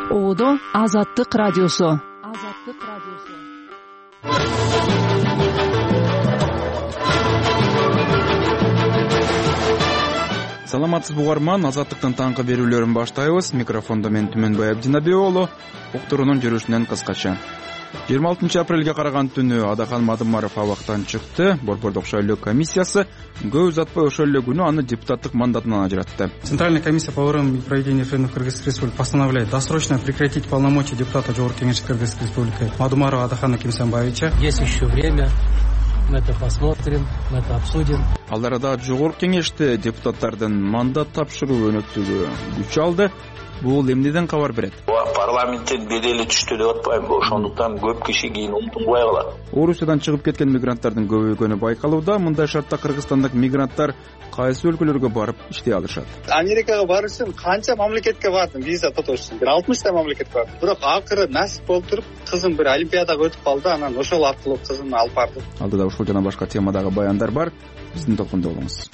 Оодо Азаттык радиосу. Саламатсызбы угарман, Азаттыктын таңкы берүүлөрүн баштайбыз. Микрофондо мен Түмөнбай Абдинабек уулу. Уктуруунун жүрүшүнөн кыскача. 26 апрелге караган түнү Адахан Мадымаров абактан чыкты. Борбордук шайлоо комиссиясы көп узатпай ошол эле күнү аны депутаттык мандатынан ажыратты. Центральная комиссия по выборам и проведению референдумов Кыргызской Республики постановляет досрочно прекратить полномочия депутата Жогорку Кеңеши Кыргызской Республики Мадымарова Адахана Кимсанбаевича. Есть еще время, мы это посмотрим, мы это обсудим. Ал арада Жогорку Кеңеште депутаттардын мандат тапшыруу өнөктүгү күч алды. Бул эмнеден кабар берет? Парламенттен бедели түштү деп атпайм. Ошондуктан көп киши кийин унутулбай калат. Орусиядан чыгып кеткен мигранттардын көбөйгөнү байкалууда. Мындай шартта кыргызстандык мигранттар кайсы өлкөлөргө барып иштей алышат? Америкага барыш үчүн канча мамлекетке бардым виза тотош үчүн. 60 та мамлекетке бардым. Бирок акыры насип болуп туруп, кызым бир олимпиадага өтүп калды, анан ошол аркылуу кызымды алып бардым. Алдыда ушул жана башка темадагы баяндар бар. Биздин толкунда болуңуз.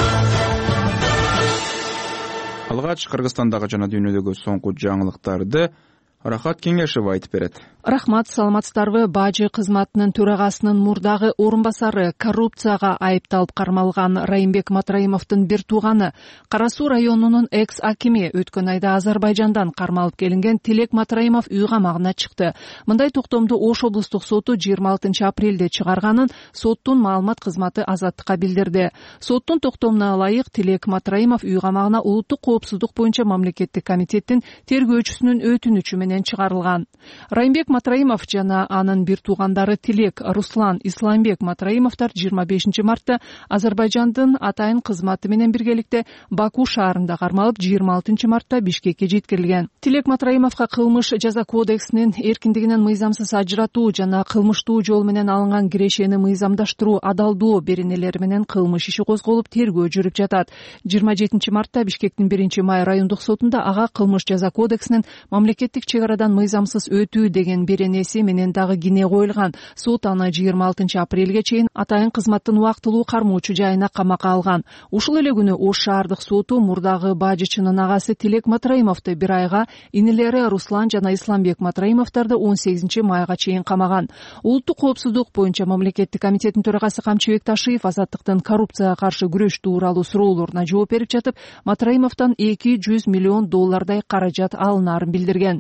Алгач Кыргызстандагы жана дүйнөдөгү соңку жаңылыктарды Рахат Кеңешев айтып берет. Рахмат, саламатсыздарбы? Бажы кызматынын төрагасынын мурдагы орун басары коррупцияга айыпталып кармалган Райымбек Матраимовдун бир тууганы, Кара Суу районунун экс-акими өткөн айда Азербайжандан кармалып келинген Тилек Матраимов үй камагына чыкты. Мындай токтомду Ош облустук соту 26 апрелде чыгарганын соттун маалымат кызматы Азаттыкка билдирди. Соттун токтомуна ылайык Тилек Матраимов үй камагына улуттук коопсуздук боюнча мамлекеттик комитеттин тергөөчүсүнүн өтүнүчү менен чыгарылган. Райымбек Матраимов жана анын бир туугандары Тилек, Руслан, Исламбек Матраимовдор 25 мартта Азербайжандын атайын кызматы менен биргеликте Баку шаарында кармалып 26 мартта Бишкекке жеткирилген. Тилек Матраимовго кылмыш жаза кодексинин эркиндигинен мыйзамсыз ажыратуу жана кылмыштуу жол менен алынган кирешени мыйзамдаштыруу адалдоо беренелери менен кылмыш иши козголуп тергөө жүрүп жатат. 27 мартта Бишкектин 1-май райондук сотунда ага кылмыш жаза кодексинин мамлекеттик чек арадан мыйзамсыз өтүү деген беренеси менен дагы кине коюлган. Сот аны 26 апрелге чейин атайын кызматтын убактылуу кармоочу жайына камакка алган. Ушул эле күнү Ош шаардык соту мурдагы бажычынын агасы Тилек Матраимовду бир айга, инилери Руслан жана Исламбек Матраимовдорду 18 майга чейин камаган. Улуттук коопсуздук боюнча мамлекеттик комитеттин төрагасы Камчыбек Ташиев Азаттыктын коррупцияга каршы күрөш тууралуу суроолоруна жооп берип жатып, Матраимовдон $200 миллион каражат алынаарын билдирген.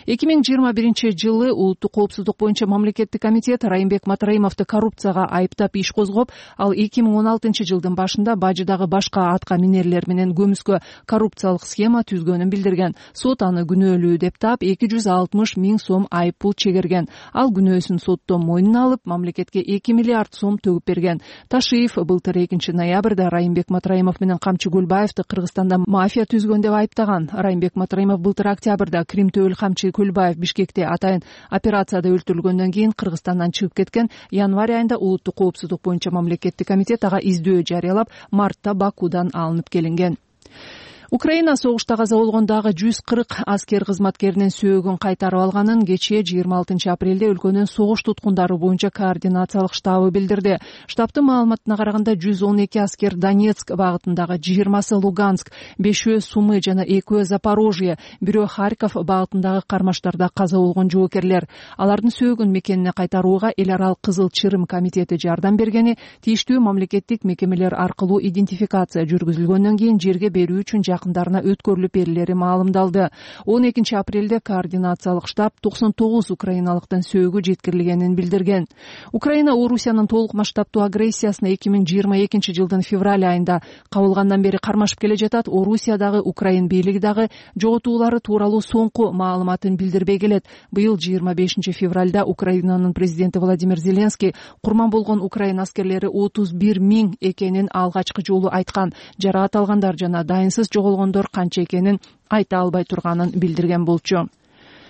2021 жылы улуттук коопсуздук боюнча мамлекеттик комитет Райымбек Матраимовду коррупцияга айыптап иш козгоп, ал 2016 жылдын башында бажыдагы башка атка минерлер менен көмүскө коррупциялык схема түзгөнүн билдирген. Сот аны күнөөлүү деп таап 260 миң сом айып пул чегерген. Ал күнөөсүн соттон мойнуна алып, мамлекетке 2 миллиард сом төгүп берген. Ташиев былтыр 2 ноябрда Райымбек Матраимов менен Камчы Көлбаевди Кыргызстанда мафия түзгөн деп айыптаган. Райымбек Матраимов былтыр октябрда Кримтөөл Камчы Көлбаев Бишкекте атайын операцияда өлтүрүлгөндөн кийин Кыргызстандан чыгып кеткен. Январь айында улуттук коопсуздук боюнча мамлекеттик комитет ага издөө жарыялап, мартта Бакудан алынып келинген. Украина согушта каза болгондагы 140 аскер кызматкеринин сөөгүн кайтарып алганын кечээ 26 апрелде өлкөнүн согуш туткундары боюнча координациялык штабы билдирди. Штабтын маалыматына караганда 112 аскер Донецк багытындагы, 20 Луганск, 5 Сумы жана 2 Запорожье, 1 Харьков багытындагы кармаштарда каза болгон жоокерлер. Алардын сөөгүн мекенине кайтарууга эл аралык Кызыл Чырым комитети жардам бергени, тийиштүү мамлекеттик мекемелер аркылуу идентификация жүргүзүлгөндөн кийин жерге берүү үчүн жакындарына өткөрүлүп берилери маалымдалды. 12 апрелде координациялык штаб 99 украиналыктын сөөгү жеткирилгенин билдирген. Украина Орусиянын толук масштабтуу агрессиясына 2022 жылдын февраль айында кабылгандан бери кармашып келе жатат. Орусиядагы Украин бийлиги дагы жоготуулары тууралуу соңку маалыматын билдирбей келет. Быйыл 25 февралда Украинанын президенти Владимир Зеленский курман болгон Украин аскерлери 31 миң экенин алгачкы жолу айткан. Жараат алгандар жана дайынсыз жоголгондор канча экенин айта албай турганын билдирген болчу.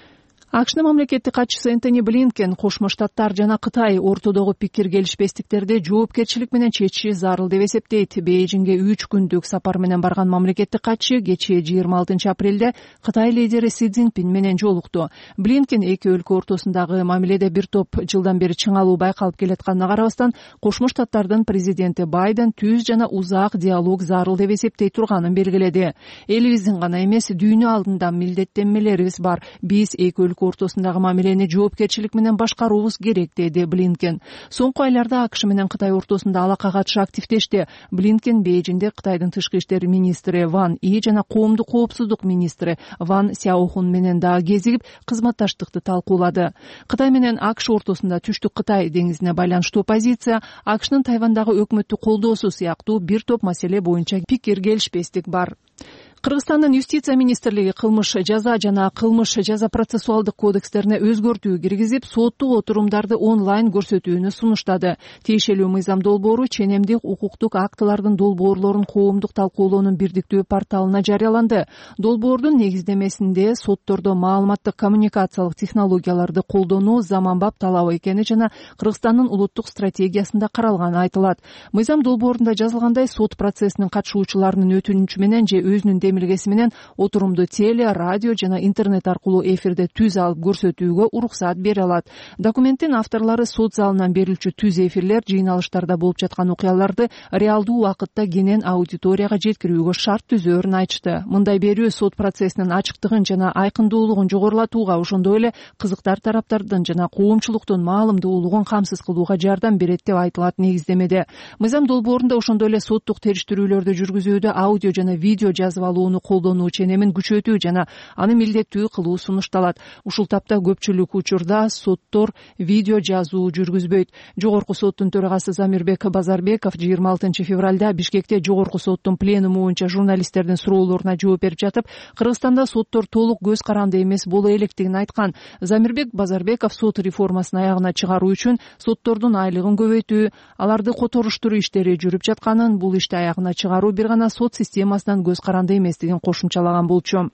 AQShnын мамлекеттик катчысы Энтони Блинкен Кошмо Штаттар жана Кытай ортодогу пикир келишпестиктерди жоопкерчилик менен чечиши зарыл деп эсептейт. Бейжиңге 3 күндүк сапар менен барган мамлекеттик катчы кечээ 26 апрелде Кытай лидери Си Цзиньпин менен жолукту. Блинкен эки өлкө ортосундагы мамиледе бир топ жылдан бери чыңалуу байкалып келатканына карабастан, Кошмо Штаттардын президенти Байден түз жана узак диалог зарыл деп эсептей турганын белгиледи. Элибиздин гана эмес, дүйнө алдында милдеттенмелерибиз бар. Биз эки өлкө ортосундагы мамилени жоопкерчилик менен башкаруубуз керек, деди Блинкен. Соңку айларда АКШ менен Кытай ортосунда алака катышы активдешти. Блинкен Бейжиңде Кытайдын тышкы иштер министри Ван И жана коомдук коопсуздук министри Ван Сяохун менен дагы кезигип, кызматташтыкты талкуулады. Кытай менен АКШ ортосунда түштүк Кытай деңизине байланыштуу позиция, АКШнын Тайвандагы өкмөттү колдоосу сыяктуу бир топ маселе боюнча пикир келишпестик бар. Кыргызстандын юстиция министрлиги кылмыш жаза жана кылмыш жаза процессуалдык кодекстерине өзгөртүү киргизип, соттук отурумдарды онлайн көрсөтүүнү сунуштады. Тиешелүү мыйзам долбоору ченемдик укуктук актылардын долбоорлорун коомдук талкуулоонун бирдиктүү порталына жарыяланды. Долбоордун негиздемесинде соттордо маалыматтык коммуникациялык технологияларды колдонуу заманбап талап экени жана Кыргызстандын улуттук стратегиясында каралганы айтылат. Мыйзам долбоорунда жазылгандай, сот процессинин катышуучуларынын өтүнүчү менен же өзүнүн демилгеси менен отурумду теле, радио жана интернет аркылуу эфирде түз алып көрсөтүүгө уруксаат бере алат. Документтин авторлору сот залынан берилчү түз эфирлер, жыйналыштарда болуп жаткан окуяларды реалдуу убакытта кенен аудиторияга жеткирүүгө шарт түзөөрүн айтышты. Мындай берүү сот процессинин ачыктыгын жана айкындуулугун жогорулатууга, ошондой эле кызыктар тараптардын жана коомчулуктун маалымдуулугун камсыз кылууга жардам берет деп айтылат негиздемеде. Мыйзам долбоорунда ошондой эле соттук териштирүүлөрдү жүргүзүүдө аудио жана видео жазып алууну колдонуу ченемин күчөтүү жана аны милдеттүү кылуу сунушталат. Ушул тапта көпчүлүк учурда соттор видео жазуу жүргүзбөйт. Жогорку соттун төрагасы Замирбек Базарбеков 26 февралда Бишкекте жогорку соттун пленуму боюнча журналисттердин суроолоруна жооп берип жатып, Кыргызстанда соттор толук көз каранды эмес боло электигин айткан. Замирбек Базарбеков сот реформасын аягына чыгаруу үчүн соттордун айлыгын көбөйтүү, аларды которуштуруу иштери жүрүп жатканын, бул ишти аягына чыгаруу бир гана сот системасынан көз каранды эместигин кошумчалаган болчу.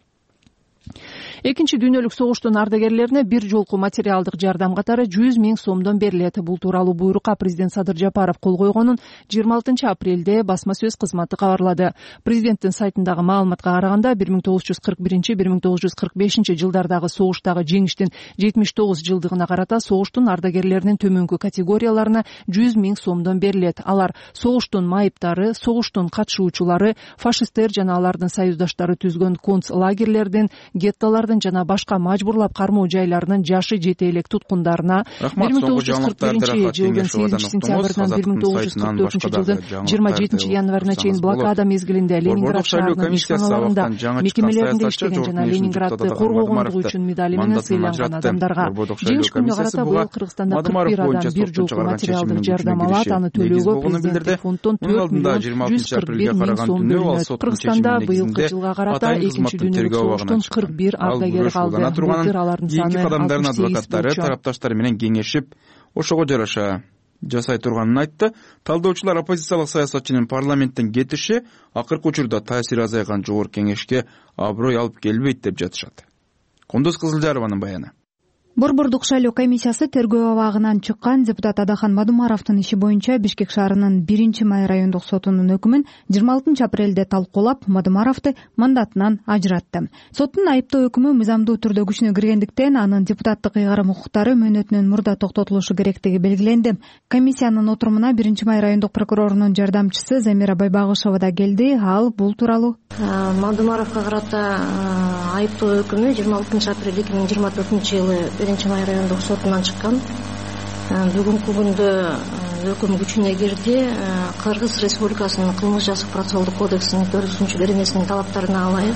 Экинчи дүйнөлүк согуштун ардагерлерине бир жолку материалдык жардам катары 100 000 сомдон берилет. Бул тууралуу буйрукка президент Садыр Жапаров кол койгонун 26 апрелде басма сөз кызматы кабарлады. Президенттин сайтындагы маалыматка караганда 1941-1945 жылдардагы согуштагы жеңиштин 79 жылдыгына карата согуштун ардагерлеринин төмөнкү категорияларына 100 000 сомдон берилет. Алар согуштун майыптары, согуштун катышуучулары, фашисттер жана алардын союздаштары түзгөн концлагерлердин, геттолордун жана башка мажбурлап кармоо жайларынын жашы жете элек туткундарына 1941 жылдын 8-сентябрынан 1944 жылдын 27 январына чейин блокада мезгилинде Ленинград шаарынын ишканаларында мекемелеринде иштеген жана Ленинградды коргогондугу үчүн медали менен сыйланган адамдарга жеңиш күнүнө карата быйыл Кыргызстанда 41 адам бир жолку материалдык жардам алат. Аны төлөөгө президенттик фонддон 4 миллион 141 миң сом бөлүнөт. Кыргызстанда быйылкы жылга карата экинчи дүйнөлүк согуштун 41 ардагери калды. Былтыр алардын саны 68 адвокаттары тарапташтары менен кеңешип, ошого жараша жасай турганын айтты. Талдоочулар оппозициялык саясатчынын парламенттен кетиши акыркы учурда таасири азайган жогорку кеңешке аброй алып келбейт деп жатышат. Кондос Кызылжарованын баяны. Борбордук шайлоо комиссиясы тергөө абагынан чыккан депутат Адахан Мадумаровдун иши боюнча Бишкек шаарынын 1-май райондук сотунун өкүмүн 26 апрелде талкуулап, Мадумаровду мандатынан ажыратты. Соттун айыптоо өкүмү мыйзамдуу түрдө күчүнө киргендиктен анын депутаттык ыйгарым укуктары мөөнөтүнөн мурда токтотулушу керектиги белгиленди. Комиссиянын отурумуна 1-май райондук прокурорунун жардамчысы Замира Байбагышева да келди. Ал бул тууралуу Мадумаровго карата айыптоо өкүмү 26 апрель 2024 жылы 1-май райондук сотунан чыккан. Бүгүнкү күндө өкүм күчүнө кирди. Кыргыз Республикасынын кылмыш жазык процессуалдык кодексинин 4-беренесинин талаптарына ылайык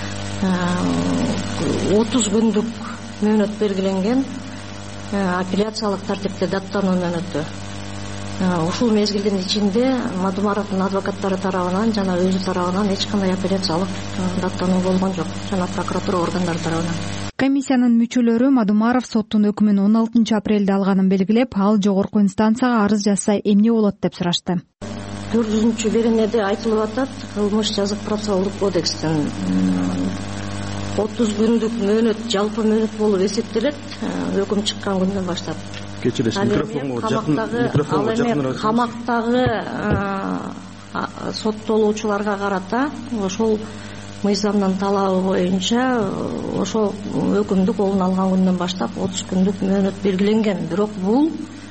30 күндүк мөөнөт белгиленген, апелляциялык тартипте даттануу мөөнөтү. Ушул мезгилдин ичинде Мадумаровдун адвокаттары тарабынан жана өзү тарабынан эч кандай апелляциялык даттануу болгон жок, жана прокуратура органдары тарабынан. Комиссиянын мүчөлөрү Мадумаров соттун өкүмүн 16 апрелде алганын белгилеп, ал жогорку инстанцияга арыз жазса эмне болот деп сурашты. 4-беренеде айтылып атат, кылмыш жазык процессуалдык кодекстин 30 күндүк мөөнөт жалпы мөөнөт болуп эсептелет өкүм чыккан күндөн баштап. Кечиресиз, микрофонго камактагы соттолуучуларга карата ошол мыйзамдын талабы боюнча ошол өкүмдү колуна алган күндөн баштап 30 күндүк мөөнөт белгиленген. Бирок бул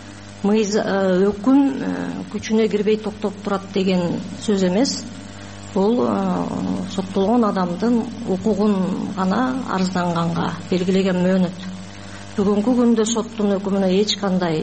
өкүм күчүнө кирбей токтоп турат деген сөз эмес. Бул соттолгон адамдын укугун гана арызданганга белгилеген мөөнөт. Бүгүнкү күндө соттун өкүмүнө эч кандай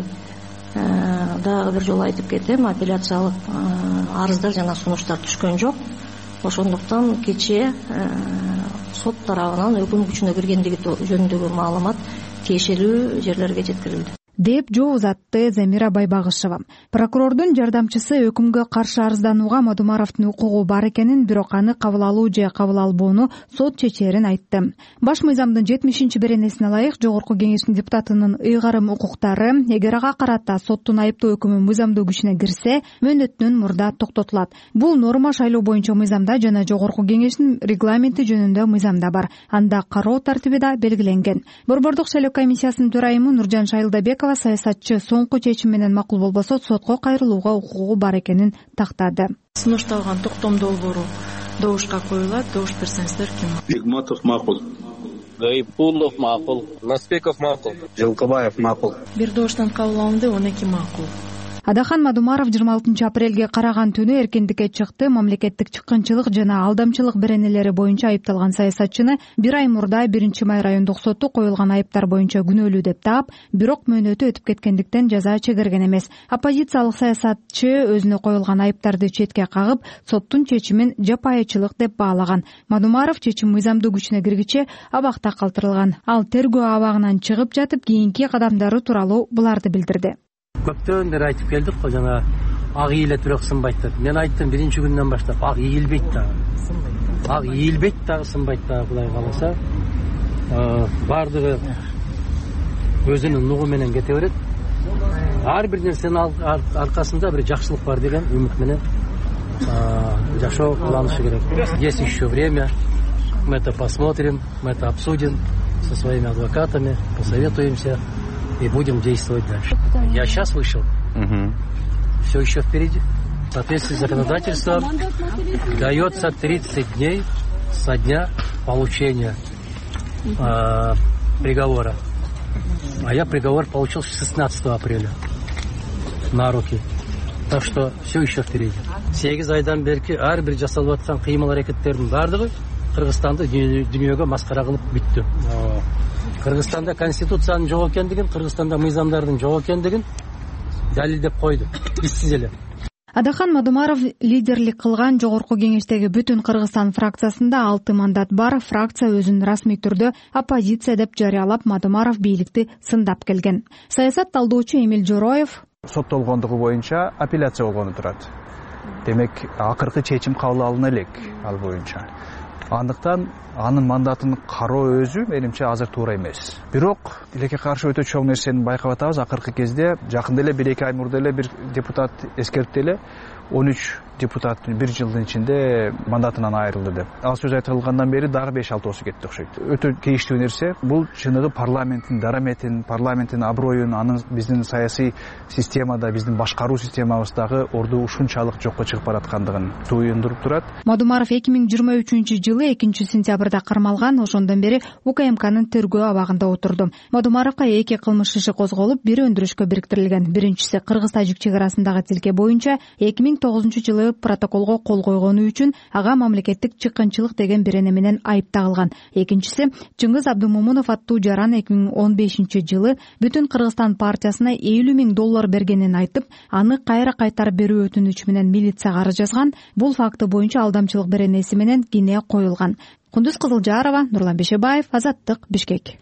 дагы бир жолу айтып кетем, апелляциялык арыздар жана сунуштар түшкөн жок. Ошондуктан кечээ сот тарабынан өкүм күчүнө киргендиги жөнүндөгү маалымат тиешелүү жерлерге жеткирилди деп жооп узатты Замира Байбагышева. Прокурордун жардамчысы өкүмгө каршы арызданууга Мадумаровдун укугу бар экенин, бирок аны кабыл алуу же кабыл албоону сот чечерин айтты. Баш мыйзамдын 70-беренесине ылайык Жогорку Кеңештин депутатынын ыйгарым укуктары эгер ага карата соттун айыптоо өкүмү мыйзамдуу күчүнө кирсе, мөөнөтүнөн мурда токтотулат. Бул норма шайлоо боюнча мыйзамда жана Жогорку Кеңештин регламенти жөнүндө мыйзамда бар. Анда кароо тартиби да белгиленген. Борбордук шайлоо комиссиясынын төрайымы Нуржан Шайылдабекова саясатчы соңку чечим менен макул болбосо сотко кайрылууга укугу бар экенин тактады. Сунушталган токтом долбоору добушка коюлат. Добуш берсеңиздер ким? Бегматов макул. Гайпулов макул. Наспеков макул. Жылкыбаев макул. Бир добуштан кабыл алынды, 12 макул. Адахан Мадумаров 26 апрелге караган түнү эркиндикке чыкты. Мамлекеттик чыккынчылык жана алдамчылык беренелери боюнча айыпталган саясатчыны 1 ай мурда 1-май райондук соту коюлган айыптар боюнча күнөөлүү деп таап, бирок мөөнөтү өтүп кеткендиктен жаза чегерген эмес. Оппозициялык саясатчы өзүнө коюлган айыптарды четке кагып, соттун чечимин жапайычылык деп баалаган. Мадумаров чечим мыйзамдуу күчүнө киргиче абакта калтырылган. Ал тергөө абагынан чыгып жатып, кийинки кадамдары тууралуу буларды билдирди. Көптөн бери айтып келдик го, жана ак ийилет бирок сынбайт деп. Мен айттым биринчи күндөн баштап, ак ийилбейт дагы. Ак ийилбейт дагы, сынбайт дагы, Кудай кааласа. Бардыгы өзүнүн нугу менен кете берет. Ар бир нерсенин аркасында бир жакшылык бар деген үмүт менен жашоо кылынышы керек. Есть еще время. Мы это посмотрим, мы это обсудим со своими адвокатами, посоветуемся и будем действовать дальше. Я сейчас вышел. Все еще впереди. В соответствии с законодательством дается 30 дней со дня получения приговора. А я приговор получил 16 апреля на руки. Так что все еще впереди. 8 айдан берки ар бир жасалып аткан кыймыл аракеттердин бардыгы Кыргызстанды дүйнөгө маскара кылып бүттү. Кыргызстанда конституциянын жок экендигин, Кыргызстанда мыйзамдардын жок экендигин далилдеп койду. Биссиз эле. Адахан Мадумаров лидерлик кылган Жогорку Кеңештеги Бүтүн Кыргызстан фракциясында 6 мандат бар. Фракция өзүн расмий түрдө оппозиция деп жарыялап, Мадумаров бийликти сындап келген. Саясат талдоочу Эмил Жороев соттолгондугу боюнча апелляция болгону турат. Демек, акыркы чечим кабыл алына элек ал боюнча. Андыктан анын мандатын кароо өзү менимче азыр туура эмес. Бирок тилекке каршы өтө чоң нерсени байкап атабыз. Акыркы кезде жакында эле 1-2 ай мурда эле бир депутат эскертти эле 13 депутат 1 жылдын ичинде мандатынан айрылды деп. Ал сөз айтылгандан бери дагы 5-6 кетти окшойт. Өтө кейиштүү нерсе. Бул чыныгы парламенттин дараметин, парламенттин аброюн, анын биздин саясий системада, биздин башкаруу системабыздагы орду ушунчалык жокко чыгып бараткандыгын туюндуруп турат. Мадумаров 2023-жылы 2-сентябрда кармалган. Ошондон бери УКМКнын тергөө абагында отурду. Мадумаровго 2 кылмыш иши козголуп, бири өндүрүшкө бириктирилген. Биринчиси Кыргыз-Тажик чек арасындагы тилке боюнча 2009-жылы протоколго кол койгону үчүн ага мамлекеттик чыккынчылык деген берене менен айып тагылган. Экинчиси Чыңгыз Абдумомунов аттуу жаран 2015-жылы Бүтүн Кыргызстан партиясына $50,000 бергенин айтып, аны кайра кайтарып берүү өтүнүчү менен милицияга арыз жазган. Бул факты боюнча алдамчылык беренеси менен кине коюлган. Кундуз Кызылжарова, Нурлан Бешебаев, Азаттык, Бишкек.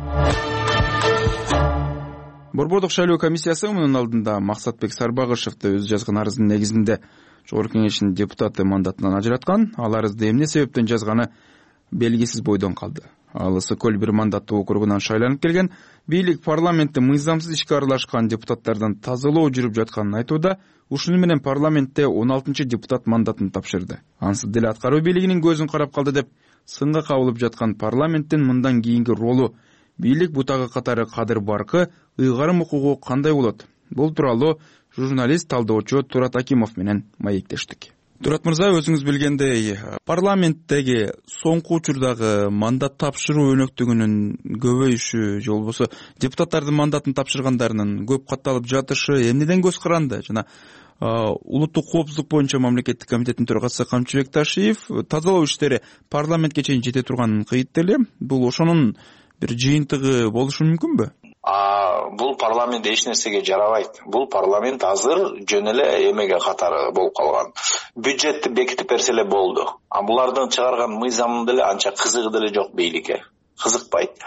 Борбордук шайлоо комиссиясы мунун алдында Максатбек Сарбагышевди өз жазган арыздын негизинде Жогорку Кеңештин депутаты мандатынан ажыраткан. Ал арызды эмне себептен жазганы белгисиз бойдон калды. Ал Ысыкөл 1 мандаттуу округунан шайланып келген. Бийлик парламентте мыйзамсыз ишке аралашкан депутаттардан тазалоо жүрүп жатканын айтууда. Ушуну менен парламентте 16-депутат мандатын тапшырды. Ансыз деле аткаруу бийлигинин көзүн карап калды деп сынга кабылып жаткан парламенттин мындан кийинки ролу, бийлик бутагы катары кадыр баркы, ыйгарым укугу кандай болот? Бул тууралуу журналист талдоочу Турат Акимов менен маектештик. Турат мырза, өзүңүз билгендей, парламенттеги соңку учурдагы мандат тапшыруу өнөктүгүнүн көбөйүшү же болбосо депутаттардын мандатын тапшыргандарынын көп катталып жатышы эмнеден көз каранды? Жана улуттук коопсуздук боюнча мамлекеттик комитеттин төрагасы Камчыбек Ташиев тазалоо иштери парламентке чейин жете турганын кыйытты эле. Бул ошонун бир жыйынтыгы болушу мүмкүнбү? Бул парламент эч нерсеге жарабайт. Бул парламент азыр жөн эле эмеге катары болуп калган. Бюджетти бекитип берсе эле болду. Булардын чыгарган мыйзамы деле анча кызыгы деле жок бийликке. Кызыкпайт.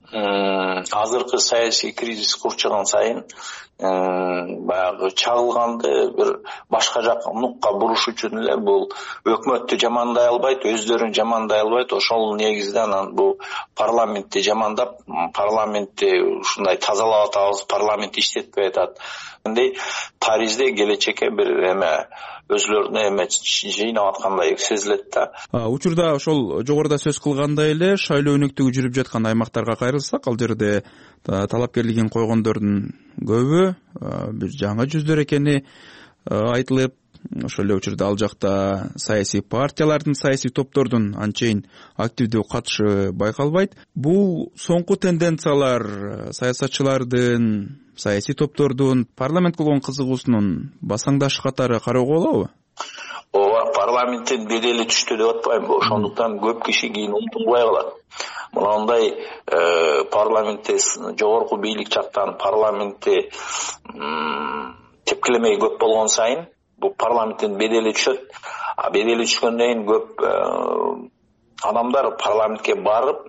Азыркы саясий кризис курчаган сайын баягы чагылганды бир башка жакка нукка буруш үчүн эле бул өкмөттү жамандай албайт, өздөрүн жамандай албайт. Ошол негизде анан бул парламентти жамандап, парламентти ушундай тазалап атабыз, парламент иштетпей атат. Мындай Парижде келечекке бир эме өзүлөрүнө эме жыйнап аткандай сезилет да. Учурда ошол жогоруда сөз кылгандай эле шайлоо өнөктүгү жүрүп жаткан аймактарга кайрылсак, ал жерде талапкерлигин койгондордун көбү бир жаңы жүздөр экени айтылып, ошол эле учурда ал жакта саясий партиялардын, саясий топтордун анчейин активдүү катышы байкалбайт. Бул соңку тенденциялар саясатчылардын, саясий топтордун парламентке болгон кызыгуусунун басаңдашы катары кароого болобу? Ооба, парламенттин бедели түштү деп атпаймынбы? Ошондуктан көп киши кийин умтулбай калат. Мындай парламентте жогорку бийлик жактан парламентти тепкилемеги көп болгон сайын бул парламенттин бедели түшөт. Бедели түшкөндөн кийин көп адамдар парламентке барып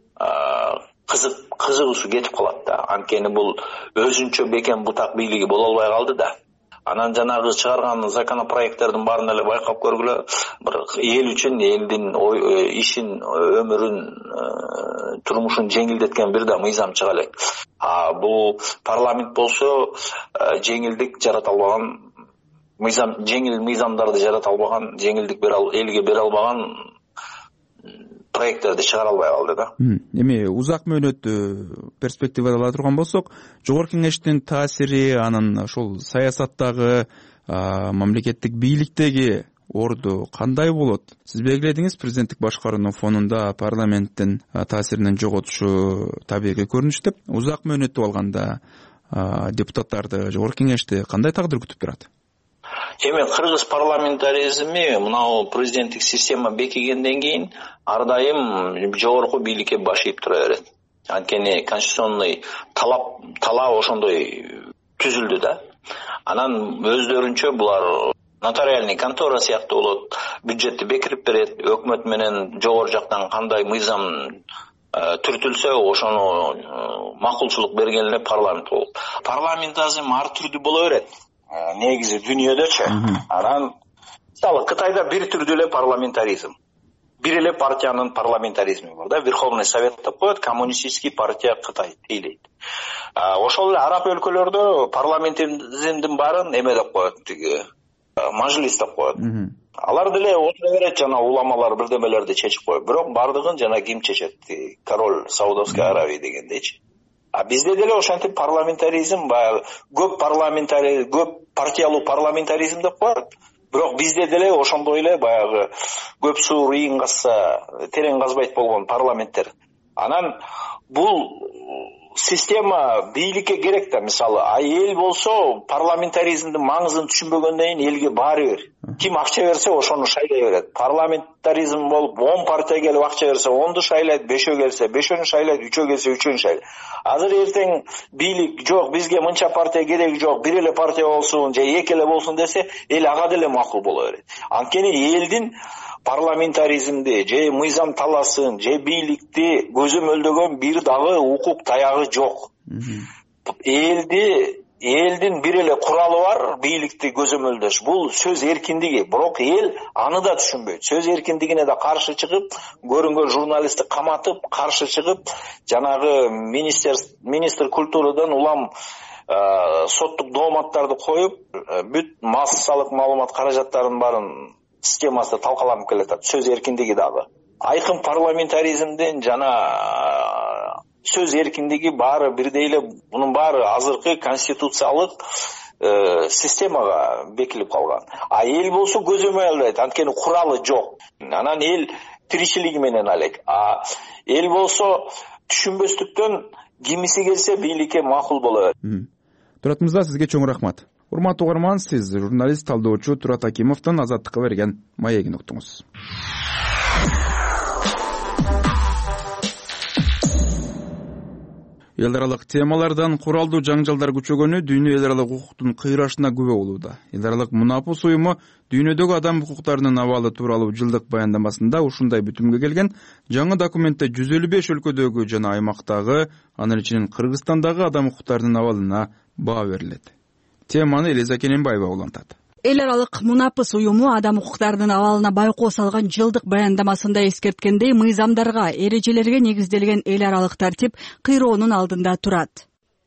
кызыгуусу кетип калат да. Анткени бул өзүнчө бекем бутак бийлиги боло албай калды да. Анан жанагы чыгарган законопроекттердин баарын эле байкап көргүлө, бир эл үчүн, элдин ишин, өмүрүн, турмушун жеңилдеткен бир да мыйзам чыга элек. Бул парламент болсо жеңилдик жарата албаган, жеңил мыйзамдарды жарата албаган, жеңилдик элге бере албаган проекттерди чыгара албай калды да. Эми узак мөөнөттүү перспективада ала турган болсок, жогорку кеңештин таасири, анын ошол саясаттагы, мамлекеттик бийликтеги орду кандай болот? Сиз белгиледиңиз, президенттик башкаруунун фонунда парламенттин таасиринин жоготушу табигый көрүнүш деп. Узак мөөнөттүү алганда депутаттарды, жогорку кеңешти кандай тагдыр күтүп турат? Эми кыргыз парламентаризми мынау президенттик система бекигенден кийин ар дайым жогорку бийликке баш ийип тура берет. Анткени конституционный талап ошондой түзүлдү да. Анан өздөрүнчө булар нотариальный контора сыяктуу болот, бюджетти бекирип берет, өкмөт менен жогору жактан кандай мыйзам түртүлсө ошону макулчулук берген эле парламент болот. Парламентаризм ар түрдүү боло берет. Негизи дүйнөдөчү. Анан мисалы Кытайда бир түрдүү эле парламентаризм. Бир эле партиянын парламентаризми бар да, Верховный Совет деп коет, коммунистический партия Кытай дейлейт. Ошол эле араб өлкөлөрдө парламентаризмдин баарын эме деп коет, мажлис деп коет. Алар деле отура берет, жана уламалар бирдемелерди чечип коет. Бирок бардыгын жана ким чечет? Король Саудовской Аравии дегендейчи. Бизде деле ошентип парламентаризм, көп партиялуу парламентаризм деп коет. Бирок бизде деле ошондой эле баягы көп суу ыйын казса терең казбайт болгон парламенттер. Анан бул система бийликке керек да, мисалы, эл болсо парламентаризмдин маңызын түшүнбөгөндөн кийин элге баары бир. Ким акча берсе ошону шайлай берет. Парламентаризм болуп 10 партия келип акча берсе 10ду шайлайт, 5 келсе 5-өн шайлайт, 3 келсе 3-өн шайлайт. Азыр эртең бийлик жок, бизге мынча партия кереги жок, бир эле партия болсун же эки эле болсун десе, эл ага деле макул боло берет. Анткени элдин парламентаризмди же мыйзам таласын же бийликти көзөмөлдөгөн бир дагы укук таягы жок. Элдин бир эле куралы бар, бийликти көзөмөлдөш. Бул сөз эркиндиги, бирок эл аны да түшүнбөйт. Сөз эркиндигине да каршы чыгып, көрүнгөн журналистти каматып, каршы чыгып, жанагы министр культурадан улам соттук дооматтарды коюп, бүт массалык маалымат каражаттарынын баарын системасы талкаланып келатат. Сөз эркиндиги дагы. айкын парламентаризмдин жана сөз эркиндиги баары бирдей эле, мунун баары азыркы конституциялык системага бекилип калган. А эл болсо көзөмөй албайт, анткени куралы жок. Анан эл тиричилиги менен алек. А эл болсо түшүнбөстүктөн кимиси келсе бийликке макул боло берет. Турат мырза, сизге чоң рахмат. Урматтуу угарман, сиз журналист, талдоочу Турат Акимовдун Азаттыкка берген маегин уктуңуз. Эл аралык темалардан куралдуу жаңжалдар күчөгөнү дүйнө эл аралык укуктун кыйрашына күбө болууда. Эл аралык Мунапус уюму дүйнөдөгү адам укуктарынын абалы тууралуу жылдык баяндамасында ушундай бүтүмгө келген. Жаңы документте 155 өлкөдөгү жана аймактагы, анын ичинен Кыргызстандагы адам укуктарынын абалына баа берилет. Теманы Элиза Кененбаева улантат. Эл аралык Мунапус уюму адам укуктарынын абалына байкоо салган жылдык баяндамасында эскерткендей, мыйзамдарга, эрежелерге негизделген эл аралык тартип кыйроонун алдында турат.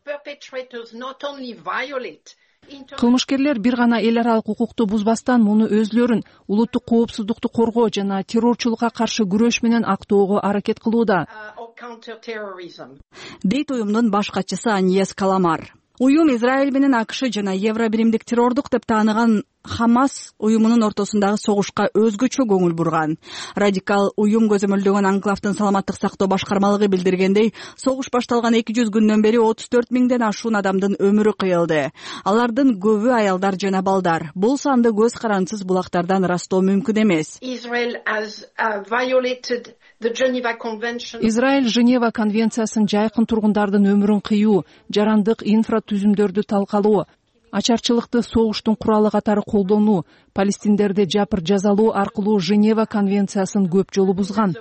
Кылмышкерлер бир гана эл аралык укукту бузбастан муну өзлөрүн улуттук коопсуздукту коргоо жана террорчулукка каршы күрөш менен актоого аракет кылууда, дейт уюмдун баш катчысы Аньес Каламар. Уюм Израиль менен АКШ жана Евро биримдик террордук деп тааныган Хамас уюмунун ортосундагы согушка өзгөчө көңүл бурган. Радикал уюм көзөмөлдөгөн анклавдын саламаттык сактоо башкармалыгы билдиргендей, согуш башталган 200 күндөн бери 34 миңден ашуун адамдын өмүрү кыйылды. Алардын көбү аялдар жана балдар. Бул санды көз карансыз булактардан ырастоо мүмкүн эмес. Израиль Женева конвенциясын жайкын тургундардын өмүрүн кыюу, жарандык инфратүзүмдөрдү талкалоо, ачарчылыкты согуштун куралы катары колдонуу, палестиндерди жапыр жазалоо аркылуу Женева конвенциясын көп жолу бузган.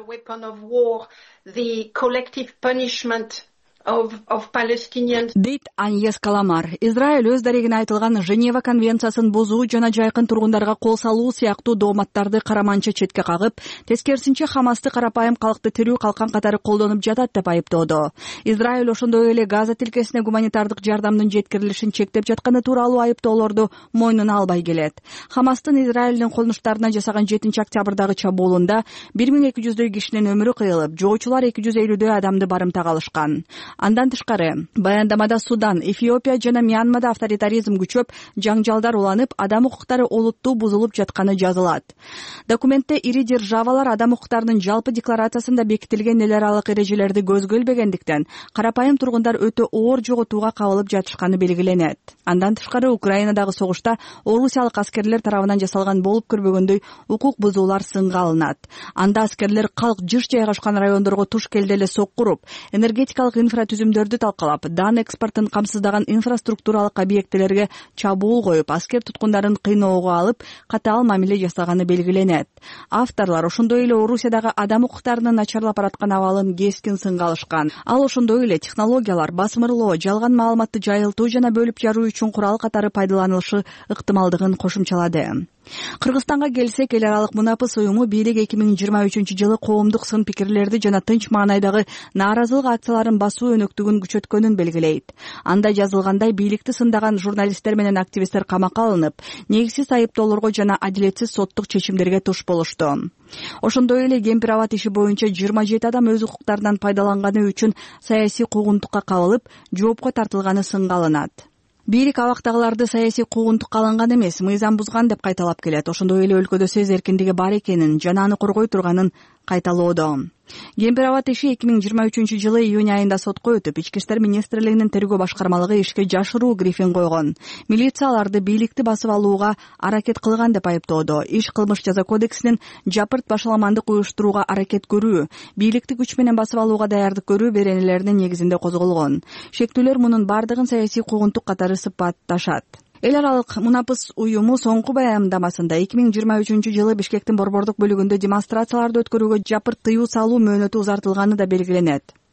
Дейт Аньес Каламар. Израиль өз дарегине айтылган Женева конвенциясын бузуу жана жайкын тургундарга кол салуу сыяктуу дооматтарды караманча четке кагып, тескерисинче Хамасты карапайым калкты тирүү калкан катары колдонуп жатат деп айыптоодо. Израиль ошондой эле Газа тилкесине гуманитардык жардамдын жеткирилишин чектеп жатканы тууралуу айыптоолорду мойнуна албай келет. Хамастын Израилдин колунуштарына жасаган 7-октябрдагы чабуулунда 1200дөй кишинин өмүрү кыйылып, жоочулар 250дөй адамды барымтага алышкан. Андан тышкары, баяндамада Судан, Эфиопия жана Мьянмада авторитаризм күчөп, жаңжалдар уланып, адам укуктары олуттуу бузулуп жатканы жазылат. Документте ири державалар адам укуктарынын жалпы декларациясында бекитилген эл аралык эрежелерди көзгө илбегендиктен, карапайым тургундар өтө оор жоготууга кабылып жатышканы белгиленет. Андан тышкары, Украинадагы согушта орусиялык аскерлер тарабынан жасалган болуп көрбөгөндөй укук бузуулар сынга алынат. Анда аскерлер калк жыш жайгашкан райондорго туш келди эле соккуруп, энергетикалык инфратүзүмдөрдү талкалап, дан экспортун камсыздаган инфраструктуралык объектилерге чабуул коюп, аскер туткундарын кыйноого алып, катаал мамиле жасаганы белгиленет. Авторлор ошондой эле Орусиядагы адам укуктарынын начарлап бараткан абалын кескин сынга алышкан. Ал ошондой эле технологиялар, басмырлоо, жалган маалыматты жайылтуу жана бөлүп жаруу үчүн курал катары пайдаланылышы ыктымалдыгын кошумчалады. Кыргызстанга келсек, эл аралык Мунапус уюму бийлик 2023-жылы коомдук сын пикирлерди жана тынч маанайдагы нааразылык акцияларын басуу өнөктүгүн күчөткөнүн белгилейт. Анда жазылгандай, бийликти сындаган журналисттер менен активисттер камакка алынып, негизсиз айыптоолорго жана адилетсиз соттук чечимдерге туш болушту. Ошондой эле кемпир абад иши боюнча 27 адам өз укуктарынан пайдаланганы үчүн саясий куугунтукка кабылып, жоопко тартылганы сынга алынат. Бийлик абактагыларды саясий куугунтукка алынган эмес, мыйзам бузган деп кайталап келет. Ошондой эле өлкөдө сөз эркиндиги бар экенин жана аны коргой турганын кайталоодо. Кемпир абад иши 2023-жылы июнь айында сотко өтүп, Ички иштер министрлигинин тергөө башкармалыгы ишке жашыруу грифин койгон. Милиция аларды бийликти басып алууга аракет кылган деп айыптоодо. Иш кылмыш жаза кодексинин жапырт башаламандык уюштурууга аракет көрүү, бийликти күч менен басып алууга даярдык көрүү беренелеринин негизинде козголгон. Шектүүлөр мунун бардыгын саясий куугунтук катары сыпатташат. Эл аралык Мунапус уюму соңку баяндамасында 2023-жылы Бишкектин борбордук бөлүгүндө демонстрацияларды өткөрүүгө жапырт тыюу салуу мөөнөтү узартылганы да белгиленет.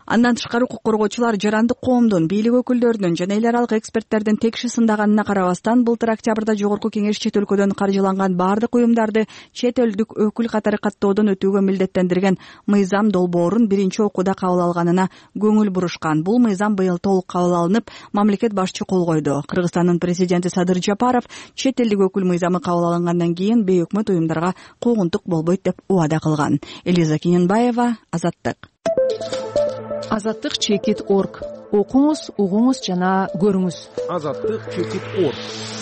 Андан тышкары укук коргоочулар жарандык коомдун, бийлик өкүлдөрүнүн жана эл аралык эксперттердин текши сындаганына карабастан былтыр октябрда Жогорку Кеңеш чет өлкөдөн каржыланган баардык уюмдарды чет элдик өкүл катары каттоодон өтүүгө милдеттендирген мыйзам долбоорун биринчи окууда кабыл алганына көңүл бурушкан. Бул мыйзам быйыл толук кабыл алынып, мамлекет башчы кол койду. Кыргызстандын президенти Садыр Жапаров чет элдик өкүл мыйзамы кабыл алынгандан кийин бейөкмөт уюмдарга куугунтук болбойт деп убада кылган. Элиза Кененбаева, Азаттык. Азаттык.org. Окуңуз, угуңуз жана көрүңүз. Азаттык.org.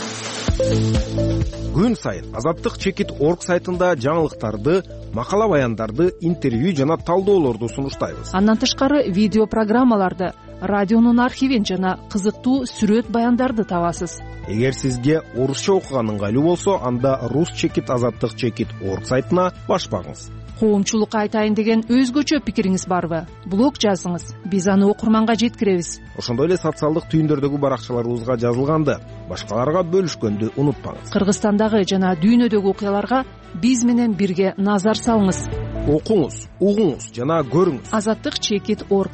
Күн сайын Азаттык.org сайтында жаңылыктарды, макала баяндарды, интервью жана талдоолорду сунуштайбыз. Андан тышкары видео программаларды, радионун архивин жана кызыктуу сүрөт баяндарды табасыз. Эгер сизге орусча окуган ыңгайлуу болсо, анда Азаттык.org сайтына баш багыңыз. Коомчулукка айтайын деген өзгөчө пикириңиз барбы? Блог жазыңыз, биз аны окурманга жеткиребиз. Ошондой эле социалдык түйүндөрдөгү баракчаларыбызга жазылганды башкаларга бөлүшкөндү унутпаңыз. Кыргызстандагы жана дүйнөдөгү окуяларга биз менен бирге назар салыңыз. Окуңуз, угуңуз жана көрүңүз. Азаттык.org.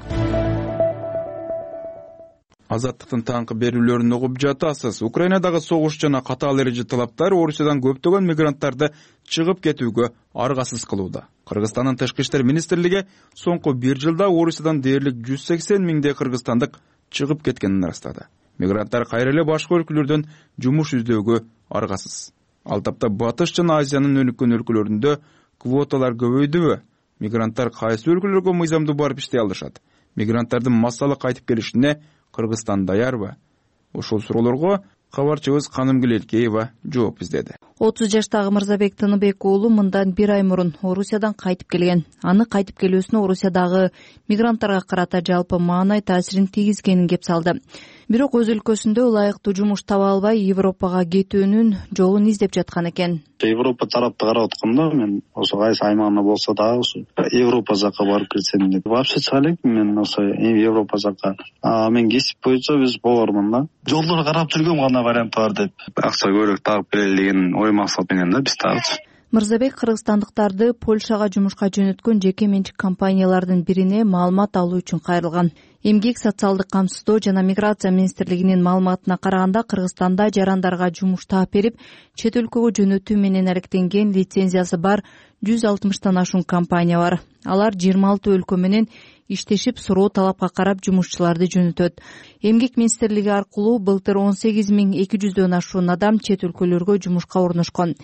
Азаттыктын таңкы берүүлөрүн угуп жатасыз. Украинадагы согуш жана катаал эреже талаптар Орусиядан көптөгөн мигранттарды чыгып кетүүгө аргасыз кылууда. Кыргызстандын Тышкы иштер министрлиги соңку 1 жылда Орусиядан дээрлик 180 миңдей кыргызстандык чыгып кеткенин ырастады. Мигранттар кайра эле башка өлкөлөрдөн жумуш издөөгө аргасыз. Ал тапта Батыш жана Азиянын өнүккөн өлкөлөрүндө квоталар көбөйдүбү? Мигранттар кайсы өлкөлөргө мыйзамдуу барып иштей алышат? Мигранттардын массалык кайтып келишине Кыргызстан даярбы? Ошол суроолорго кабарчыбыз Канымгүл Элкеева жооп издеди. 30 жаштагы Мырзабек Тыныбек уулу мындан 1 ай мурун Орусиядан кайтып келген. Аны кайтып келүүсүнө Орусиядагы мигранттарга карата жалпы маанай таасирин тийгизгенин кеп салды. Бирок өз өлкөсүндө ылайыктуу жумуш таба албай Европага кетүүнүн жолун издеп жаткан экен. Европа тарапты карап атканда мен ошо кайсы аймагына болсо дагы ошо Европа жакка барып кетсем деп. Вообще чыга элекмин мен ошо Европа жакка. Мен кесип боюнча биз болормун да. Жолдор карап жүргөм кандай вариант бар деп. Акча көбүрөөк тагып келели деген ой максат менен да биз тагычы. Мырзабек кыргызстандыктарды Польшага жумушка жөнөткөн жеке менчик компаниялардын бирине маалымат алуу үчүн кайрылган. Эмгек социалдык камсыздоо жана миграция министрлигинин маалыматына караганда Кыргызстанда жарандарга жумуш таап берип, чет өлкөгө жөнөтүү менен аректенген лицензиясы бар 160тан ашуун компания бар. Алар 26 өлкө менен иштешип, суроо талапка карап жумушчуларды жөнөтөт. Эмгек министрлиги аркылуу былтыр 18200дөн ашуун адам чет өлкөлөргө жумушка орношкон.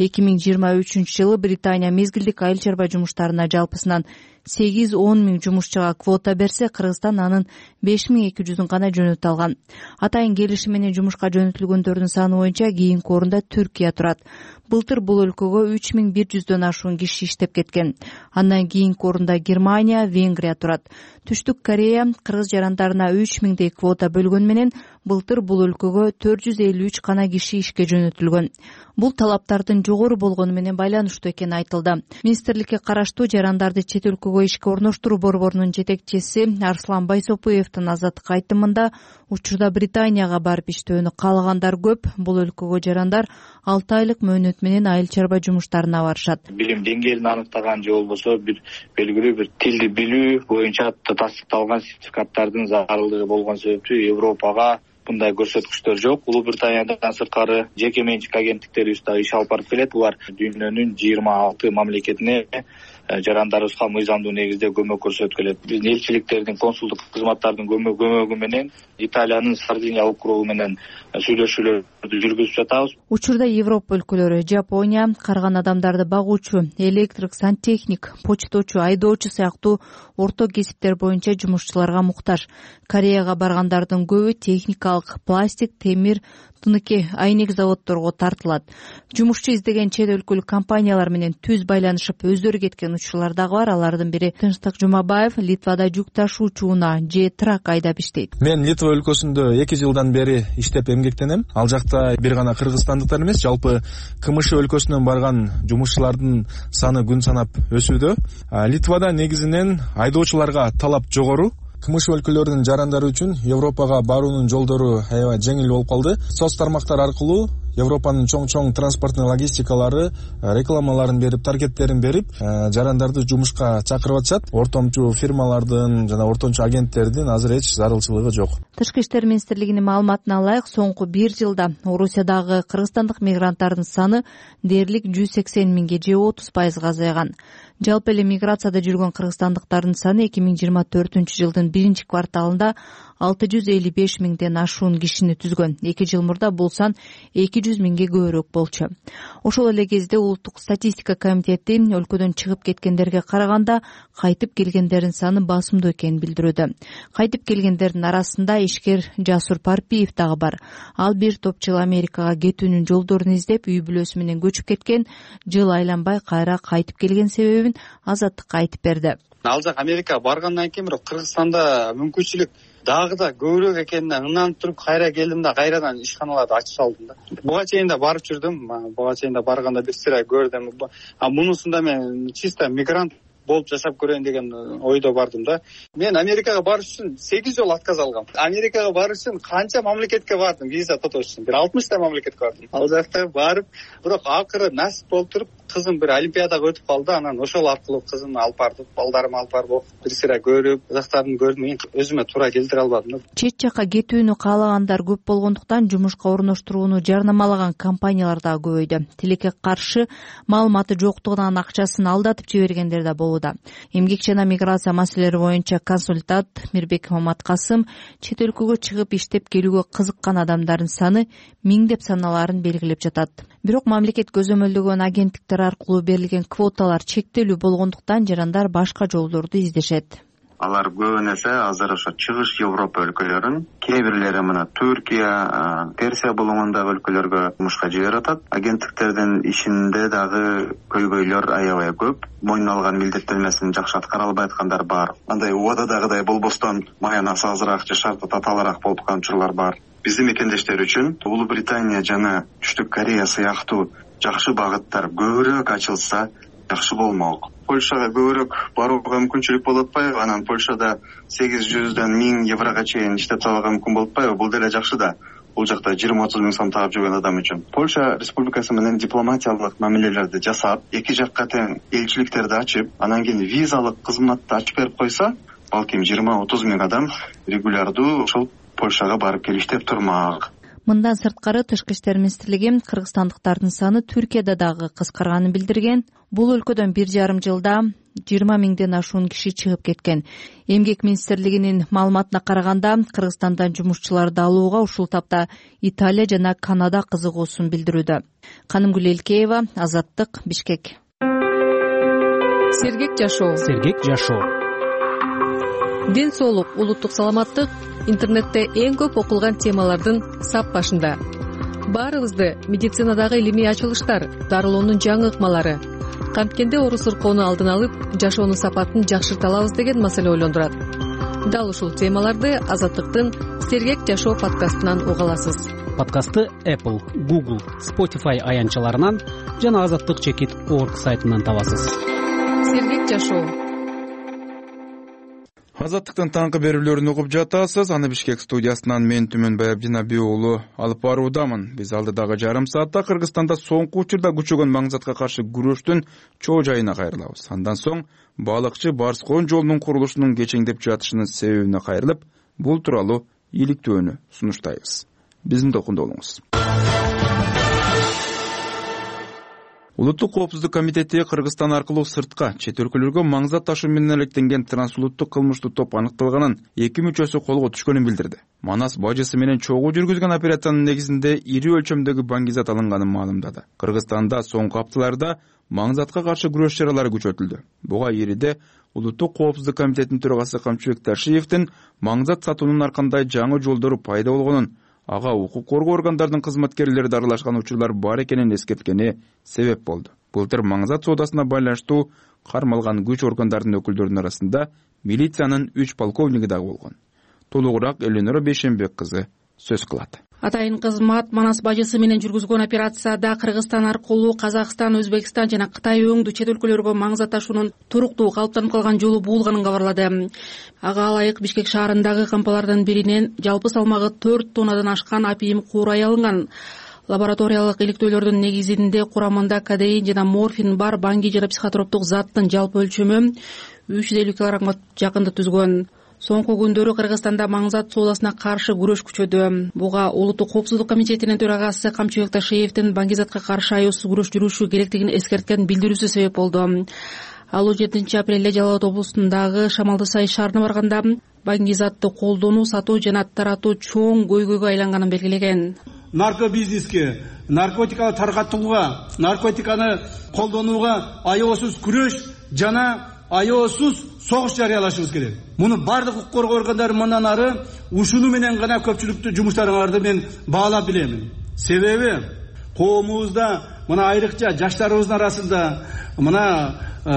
2023-жылы Британия мезгилдик айыл чарба жумуштарына жалпысынан 8-10 миң жумушчуга квота берсе, Кыргызстан анын 5200-ün гана жөнөтө алган. Атайын келишим менен жумушка жөнөтүлгөндөрдүн саны боюнча кийинки орунда Түркия турат. Былтыр бул өлкөгө 3100дөн ашуун киши иштеп кеткен. Андан кийинки орунда Германия, Венгрия турат. Түштүк Корея кыргыз жарандарына 3000дей квота бөлгөн менен былтыр бул өлкөгө 453 гана киши ишке жөнөтүлгөн. Бул талаптардын жогору болгону менен байланыштуу экени айтылды. Министрликке караштуу жарандарды чет өлкөгө ишке орноштуруу борборунун жетекчиси Арслан Байсопуевдин Азаттыкка айтымында, учурда Британияга барып иштөөнү каалагандар көп. Бул өлкөгө жарандар 6 айлык мөөнөт менен айыл чарба жумуштарына барышат. Билим деңгээлин аныктаган же болбосо бир белгилүү бир тилди билүү боюнча тастыкталган сертификаттардын зарылдыгы болгон себептүү Европага мындай көрсөткүчтөр жок. Улуу Британиядан сырткары жеке менчик агенттиктер иш алып барып келет. Булар дүйнөнүн 26 мамлекетине жарандарыбызга мыйзамдуу негизде көмөк көрсөтүп келет. Биз элчиликтердин, консулдук кызматтардын көмөгү менен Италиянын Сардиния округу менен сүйлөшүүлөрдү жүргүзүп жатабыз. Учурда Европа өлкөлөрү, Жапония карган адамдарды багуучу, электрик, сантехник, почточу, айдоочу сыяктуу орто кесиптер боюнча жумушчуларга муктаж. Кореяга баргандардын көбү техникалык, пластик, темир, тыныки, айнек заводдорго тартылат. Жумушчу издеген чет өлкөлүк компаниялар менен түз байланышып өздөрү кеткен учурлар дагы бар. Алардын бири Тынчтык Жумабаев Литвада жүк ташуучууна же трак айдап иштейт. Мен Литва өлкөсүндө 2 жылдан бери иштеп эмгектенем. Ал жакта бир гана кыргызстандыктар эмес, жалпы КМШ өлкөсүнөн барган жумушчулардын саны күн санап өсүүдө. Литвада негизинен айдоочуларга талап жогору. КМШ өлкөлөрүнүн жарандары үчүн Европага баруунун жолдору аябай жеңил болуп калды. Соц тармактар аркылуу Европанын чоң транспорттун логистикалары рекламаларын берип, таргеттерин берип, жарандарды жумушка чакырып атышат. Ортомчу фирмалардын жана ортомчу агенттердин азыр эч зарылчылыгы жок. Тышкы иштер министрлигинин маалыматына ылайык, соңку 1 жылда Орусиядагы кыргызстандык мигранттардын саны дээрлик 180 миңге же 30% азайган. Жалпы эле миграцияда жүргөн кыргызстандыктардын саны 2024-жылдын 1-кварталында 655 миңден ашуун кишини түзгөн. 2 жыл мурда бул сан 200 миңге көбүрөөк болчу. Ошол эле кезде Улуттук статистика комитети өлкөдөн чыгып кеткендерге караганда кайтып келгендердин саны басымдуу экенин билдирүүдө. Кайтып келгендердин арасында ишкер Жасур Парпиев дагы бар. Ал бир топ жыл Америкага кетүүнүн жолдорун издеп, үй бүлөсү менен көчүп кеткен, жыл айланбай кайра кайтып келген себебин Азаттыкка айтып берди. Ал жак Америкага баргандан кийин бирок Кыргызстанда мүмкүнчүлүк дагы да көбүрөөк экенине ыңнанып туруп кайра келдим да кайрадан ишканаларды ачып салдым да. Буга чейин да барып жүрдүм. Буга чейин да барганда бир сыйра көрдүм. Мунусунда мен чисто мигрант болуп жашап көрөйүн деген ойдо бардым да. Мен Америкага барыш үчүн 8 жолу отказ алгам. Америкага барыш үчүн канча мамлекетке бардым, виза тотош үчүн. Бир 60 та мамлекетке бардым. Ал жакта барып, бирок акыры насип болуп туруп, кызым бир олимпиадага өтүп калды. Анан ошол аркылуу кызымды алып бардым, балдарымды алып барып окуп, бир сыйра көрүп, жактарын көрдүм. Мен өзүмө туура келтире албадым. Чет жакка кетүүнү каалагандар көп болгондуктан жумушка орноштурууну жарнамалаган компаниялар да көбөйдү. Тилекке каршы маалыматы жоктугунан акчасын алдатып жибергендер да болду. Эмгек жана миграция маселелери боюнча консультант Мирбек Маматкасым чет өлкөгө чыгып иштеп келүүгө кызыккан адамдардын саны миңдеп саналарын белгилеп жатат. Бирок мамлекет көзөмөлдөгөн агенттиктер аркылуу берилген квоталар чектелүү болгондуктан жарандар башка жолдорду издешет. Алар көбүнесе азыр ошо чыгыш Европа өлкөлөрүн, кээ бирлери мына Түркия, Персия булуңундагы өлкөлөргө жумушка жиберип атат. Агенттиктердин ишинде дагы көйгөйлөр аябай көп. Мойнуна алган милдеттенмесин жакшы аткара албай аткандар бар. Андай убададагыдай болбостон маянасы азыраак же шарты татаалыраак болуп калган учурлар бар. Биздин мекендештер үчүн Улуу Британия жана Түштүк Корея сыяктуу жакшы багыттар көбүрөөк ачылса жакшы болмок. Польшага көбүрөөк барууга мүмкүнчүлүк болуп атпайбы? Анан Польшада 800дөн 1000 еврого чейин иштеп табууга мүмкүн болуп атпайбы? Бул деле жакшы да. Бул жакта 20-30 миң сом таап жүргөн адам үчүн. Польша республикасы менен дипломатиялык мамилелерди жасап, эки жакка тең элчиликтерди ачып, анан кийин визалык кызматты ачып берип койсо, балким 20-30 миң адам регулярдуу ошол Польшага барып келип иштеп турмак. Мындан сырткары Тышкы иштер министрлиги кыргызстандыктардын саны Түркияда дагы кыскарганын билдирген. Бул өлкөдөн 1,5 жылда 20 миңден ашуун киши чыгып кеткен. Эмгек министрлигинин маалыматына караганда, Кыргызстандан жумушчуларды алууга ушул тапта Италия жана Канада кызыгуусун билдирүүдө. Канымгүл Элкеева, Азаттык, Бишкек. Сергек жашоо. Ден соолук, улуттук саламаттык интернетте эң көп окулган темалардын сап башында. Баарыбызды медицинадагы илимий ачылыштар, дарылоонун жаңы ыкмалары, канткенде оору сыркоону алдын алып, жашоонун сапатын жакшырта алабыз деген маселе ойлондурат. Дал ушул темаларды Азаттыктын Сергек жашоо подкастынан уга аласыз. Подкастты Apple, Google, Spotify аянтчаларынан жана azattik.org сайтынан табасыз. Сергек жашоо. Азаттыктын таңкы берүүлөрүн угуп жатасыз. Аны Бишкек студиясынан мен Түмөнбай Абдинабий уулу алып баруудамын. Биз алдыдагы жарым саатта Кыргызстанда соңку учурда күчөгөн маңзатка каршы күрөштүн чоо жайына кайрылабыз. Андан соң балыкчы Барскон жолунун курулушунун кечеңдеп жатышынын себебине кайрылып, бул тууралуу иликтөөнү сунуштайбыз. Биздин токунда болуңуз. Улуттук коопсуздук комитети Кыргызстан аркылуу сыртка чет өлкөлөргө маңзат ташуу менен алектенген трансулуттук кылмыштуу топ аныкталганын 2 мүчөсү колго түшкөнүн билдирди. Манас бажысы менен чогуу жүргүзгөн операциянын негизинде ири өлчөмдөгү баңгизат алынганын маалымдады. Кыргызстанда соңку апталарда маңзатка каршы күрөш чаралары күчөтүлдү. Буга ириде Улуттук коопсуздук комитетинин төрагасы Камчыбек Ташиевдин маңзат сатуунун аркандай жаңы жолдору пайда болгонун, ага укук коргоо органдардын кызматкерлери аралашкан учурлар бар экенин эскерткени себеп болду. Былтыр маңзат соодасына байланыштуу кармалган күч органдарынын өкүлдөрүнүн арасында милициянын 3 полковниги дагы болгон. Толугураак Элинора Бейшенбек кызы сөз кылат. Атайын кызмат Манас бажысы менен жүргүзгөн операцияда Кыргызстан аркылуу Казакстан, Өзбекстан жана Кытай өңдүү чет өлкөлөргө маңзат ташуунун туруктуу калыптанып калган жолу буулганын кабарлады. Ага ылайык Бишкек шаарындагы кампалардын биринен жалпы салмагы 4 тоннадан ашкан апийим куурай алынган. Лабораториялык иликтөөлөрдүн негизинде курамында кадеин жана морфин бар банги жана психотроптук заттын жалпы өлчөмү 350 килограммга жакында түзгөн. Соңку күндөрү Кыргызстанда маңзат соодасына каршы күрөш күчөдү. Буга Улуттук коопсуздук комитетинин төрагасы Камчыбек Ташиевдин бангизатка каршы аяосуз күрөш жүрүшү керектигин эскерткен билдирүүсү себеп болду. Ал 7-апрелде Жалал Абад облусундагы Шамалды Сай шаарына барганда баңгизатты колдонуу, сатуу жана таратуу чоң көйгөйгө айланганын белгилеген. Наркобизнеске, наркотиканы таркатууга, наркотиканы колдонууга аяосуз күрөш жана аяосуз согуш жарыялашыбыз керек. Муну бардык укук коргоо органдары мындан ары ушуну менен гана көпчүлүктүү жумуштарыңарды мен баалап билемин. Себеби коомубузда мына айрыкча жаштарыбыздын арасында мына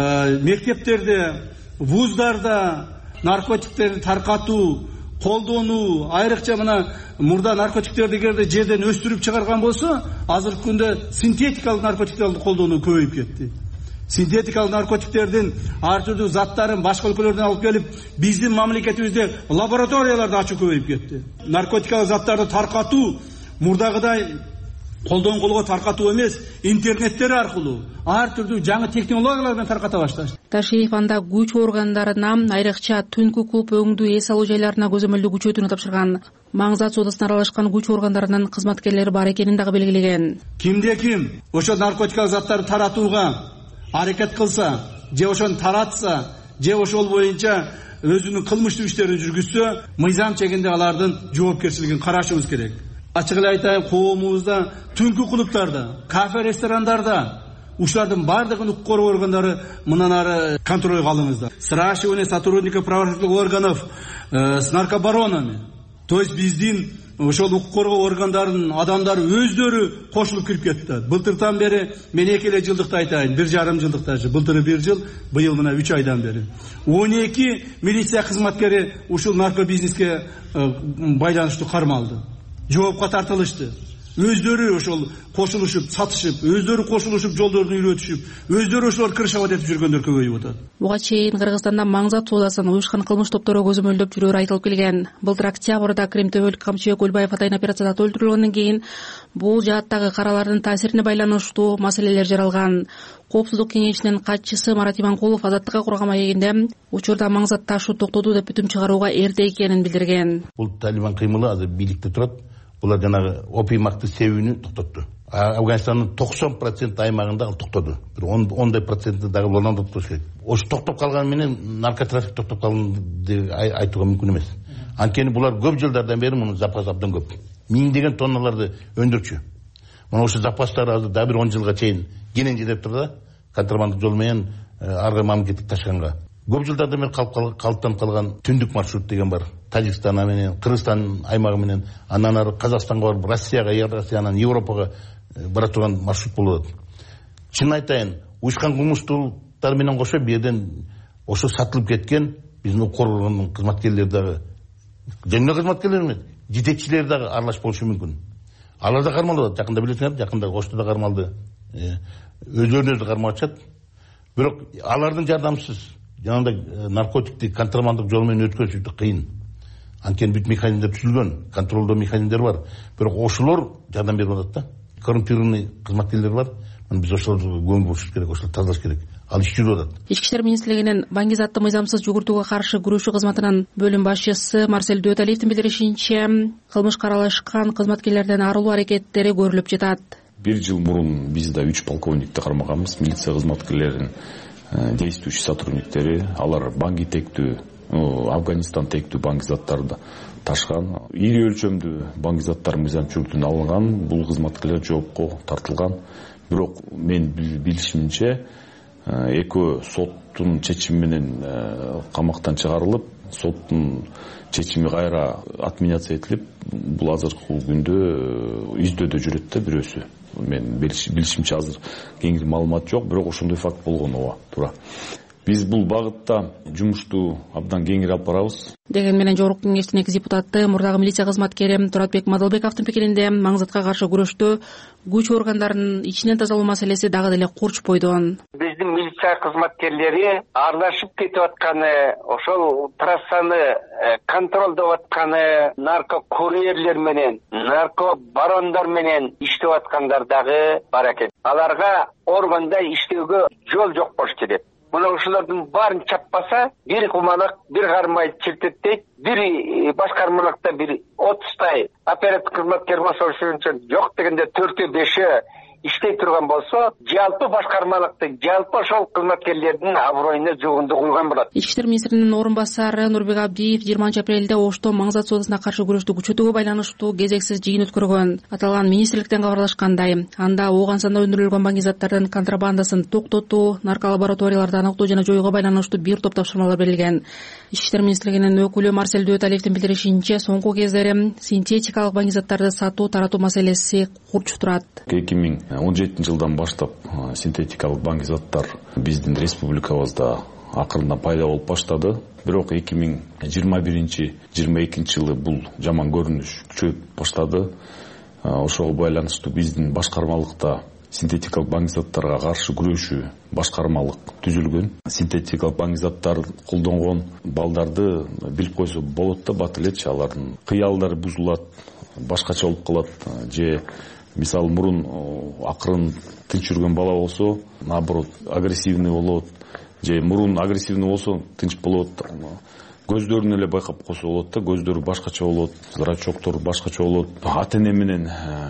мектептерде, вуздарда наркотиктерди таркатуу, колдонуу, айрыкча мына мурда наркотиктерди эгерде жерден өстүрүп чыгарган болсо, азыркы күндө синтетикалык наркотиктерди колдонуу көбөйүп кетти. Синтетикалык наркотиктердин ар түрдүү заттарын башка өлкөлөрдөн алып келип, биздин мамлекетибизде лабораторияларды ачуу көбөйүп кетти. Наркотикалык заттарды таркатуу мурдагыдай колдон колго таркатуу эмес, интернеттер аркылуу ар түрдүү жаңы технологиялар менен тарката башташты. Ташиев анда күч органдарына, айрыкча түнкү клуб өңдүү эс алуу жайларына көзөмөлдү күчөтүүнү тапшырган. Маңзат соодасына аралашкан күч органдарынын кызматкерлери бар экенин дагы белгилеген. Кимде ким ошо наркотикалык заттарды таратууга аракет кылса, же ошону таратса, же ошол боюнча өзүнүн кылмыштуу иштерин жүргүзсө, мыйзам чегинде алардын жоопкерчилигин карашыбыз керек. Ачык эле айтайын, коомубузда түнкү клубтарда, кафе ресторандарда ушулардын бардыгын укук коргоо органдары мындан ары контролго алыңыздар. Спрашивание сотрудников правоохранительных органов с наркобаронами. То есть биздин ошол укук коргоо органдарынын адамдары өздөрү кошулуп кирип кетти. Былтыртан бери мен 2 жылдыкты айтайын, 1,5 жылдыкта. Былтыры 1 жыл, быйыл мына 3 айдан бери 12 милиция кызматкери ушул наркобизнеске байланыштуу кармалды. Жоопко тартылышты. Өздөрү ошол кошулушуп, сатышып, өздөрү кошулушуп, жолдорду үйрөтүшүп, өздөрү ошолор кырышабат этип жүргөндөр көбөйүп атат. Буга чейин Кыргызстанда маңзат соодасын уюшкан кылмыш топтору көзөмөлдөп жүрөөрү айтылып келген. Былтыр октябрда Кремтөбөлүк Камчыбек Өлбаев атайын операцияда өлтүрүлгөндөн кийин бул жааттагы каралардын таасирине байланыштуу маселелер жаралган. Коопсуздук кеңешинин катчысы Марат Иманкулов Азаттыкка курган маегинде учурда маңзат ташуу токтоду деп бүтүм чыгарууга эрте экенин билдирген. Бул Талибан кыймылы азыр бийликте турат. Булар жанагы опиймакты себүүнү токтотту. Афганистандын 90% аймагында ал токтоду. Бир 10 проценти дагы булардан токтош керек. Ошо токтоп калган менен наркотрафик токтоп калган деп айтууга мүмкүн эмес. Анткени булар көп жылдардан бери муну запас абдан көп. Миңдеген тонналарды өндүрчү. Мына ошо запастар азыр да бир 10 жылга чейин кенен жетип турду да, контрабандык жол менен аркы мамлекеттик ташканга. Көп жылдардан бери калыптанып калган түндүк маршрут деген бар. Тажикстан менен, Кыргызстан аймагы менен, андан ары Казакстанга барып, Россияга, Россиянан Европага бара турган маршрут болот. Чын айтайын, уюшкан кылмыштуулуктар менен кошо бу жерден ошо сатылып кеткен биздин укук органдын кызматкерлери дагы, жана кызматкерлер эмес, жетекчилери дагы аралаш болушу мүмкүн. Алар да кармалып атат. Жакында билесиңер, жакында Ошто да кармалды. Өздөрүнө да кармап атышат. Бирок алардын жардамсыз жанагындай наркотикти контрабандык жол менен өткөрүш кыйын. Анткени бүт механизмдер түзүлгөн, контролдоо механизмдери бар. Бирок ошолор жардам берип атат да. Коррумпированный кызматкерлер бар. Биз ошолорго көңүл бурушубуз керек, ошолорду тазалаш керек. Ал иш жүрүп атат. Ички иштер министрлигинин баңгизатты мыйзамсыз жүгүртүүгө каршы күрөшүү кызматынын бөлүм башчысы Марсель Дөталиевдин билдиришинче, кылмышка аралашкан кызматкерлердин арылуу аракеттери көрүлүп жатат. 1 жыл мурун биз да 3 полковникти кармаганбыз, милиция кызматкерлеринин действующий сотрудниктери, алар банги тектүү, Афганистан тектүү баңгизаттарды ташкан. Ири өлчөмдүү баңгизаттар мыйзам чүрүтүнө алынган, бул кызматкерлер жоопко тартылган. Бирок мен билишимче экөө соттун чечими менен камактан чыгарылып, соттун чечими кайра отменяться этилип, бул азыркы күндө издөөдө жүрөт да бирөөсү. Мен билишимче азыр кеңири маалымат жок, бирок ошондой факт болгон ооба, туура. Биз бул багытта жумушту абдан кеңири алып барабыз. Деген менен жогорку кеңештин экс депутаты, мурдагы милиция кызматкери Туратбек Мадалбековдун пикиринде маңзатка каршы күрөштө күч органдарынын ичинен тазалоо маселеси дагы деле курчпойду. Биздин милиция кызматкерлери аралашып кетип атканы, ошол трассаны контролдоп атканы наркокурьерлер менен, наркобарондар менен иштеп аткандар дагы бар экен. Аларга органда иштөөгө жол жок болуш керек. Мына ушулардын баарын чаппаса, бир куманак, бир кармай чиртеттейт, бир баш карманакта бир 30 оператив кызматкер болсо ошончо жок дегенде 4-5 иштей турган болсо, жалпы баш карманакты, жалпы ошол кызматкерлердин аброюна жогунду куйган болот. Ички иштер министринин орун басары Нурбек Абдиев 20-апрелде Ошто маңзат соодасына каршы күрөштү күчөтүүгө байланыштуу кезексиз жыйын өткөргөн. Аталган министрликтен кабарлашкандай, анда ооған санда өндүрүлгөн баңгизаттардын контрабандасын токтотуу, нарколабораторияларды аныктоо жана жоюуга байланыштуу бир топ тапшырмалар берилген. Ички иштер министрлигинин өкүлү Марсель Дөталиевдин билдиришинче, соңку кездери синтетикалык баңгизаттарды сатуу, таратуу маселеси курчуп турат. 2017 жылдан баштап синтетикалык баңгизаттар биздин республикабызда акырында пайда болуп баштады. Бирок 2021-22 жылы бул жаман көрүнүш күчөйүп баштады. Ошого байланыштуу биздин башкармалыкта синтетикалык баңгизаттарга каршы күрөшүү башкармалык түзүлгөн. Синтетикалык баңгизаттарды колдонгон балдарды билип койсо болот да, бат элечи, алардын кыялдары бузулат, башкача болуп калат. Же мисалы мурун акырын тынч жүргөн бала болсо, наоборот агрессивный болот. Же мурун агрессивный болсо тынч болот. Көздөрүн эле байкап койсо болот да, көздөрү башкача болот, зрачоктор башкача болот. Ата-эне менен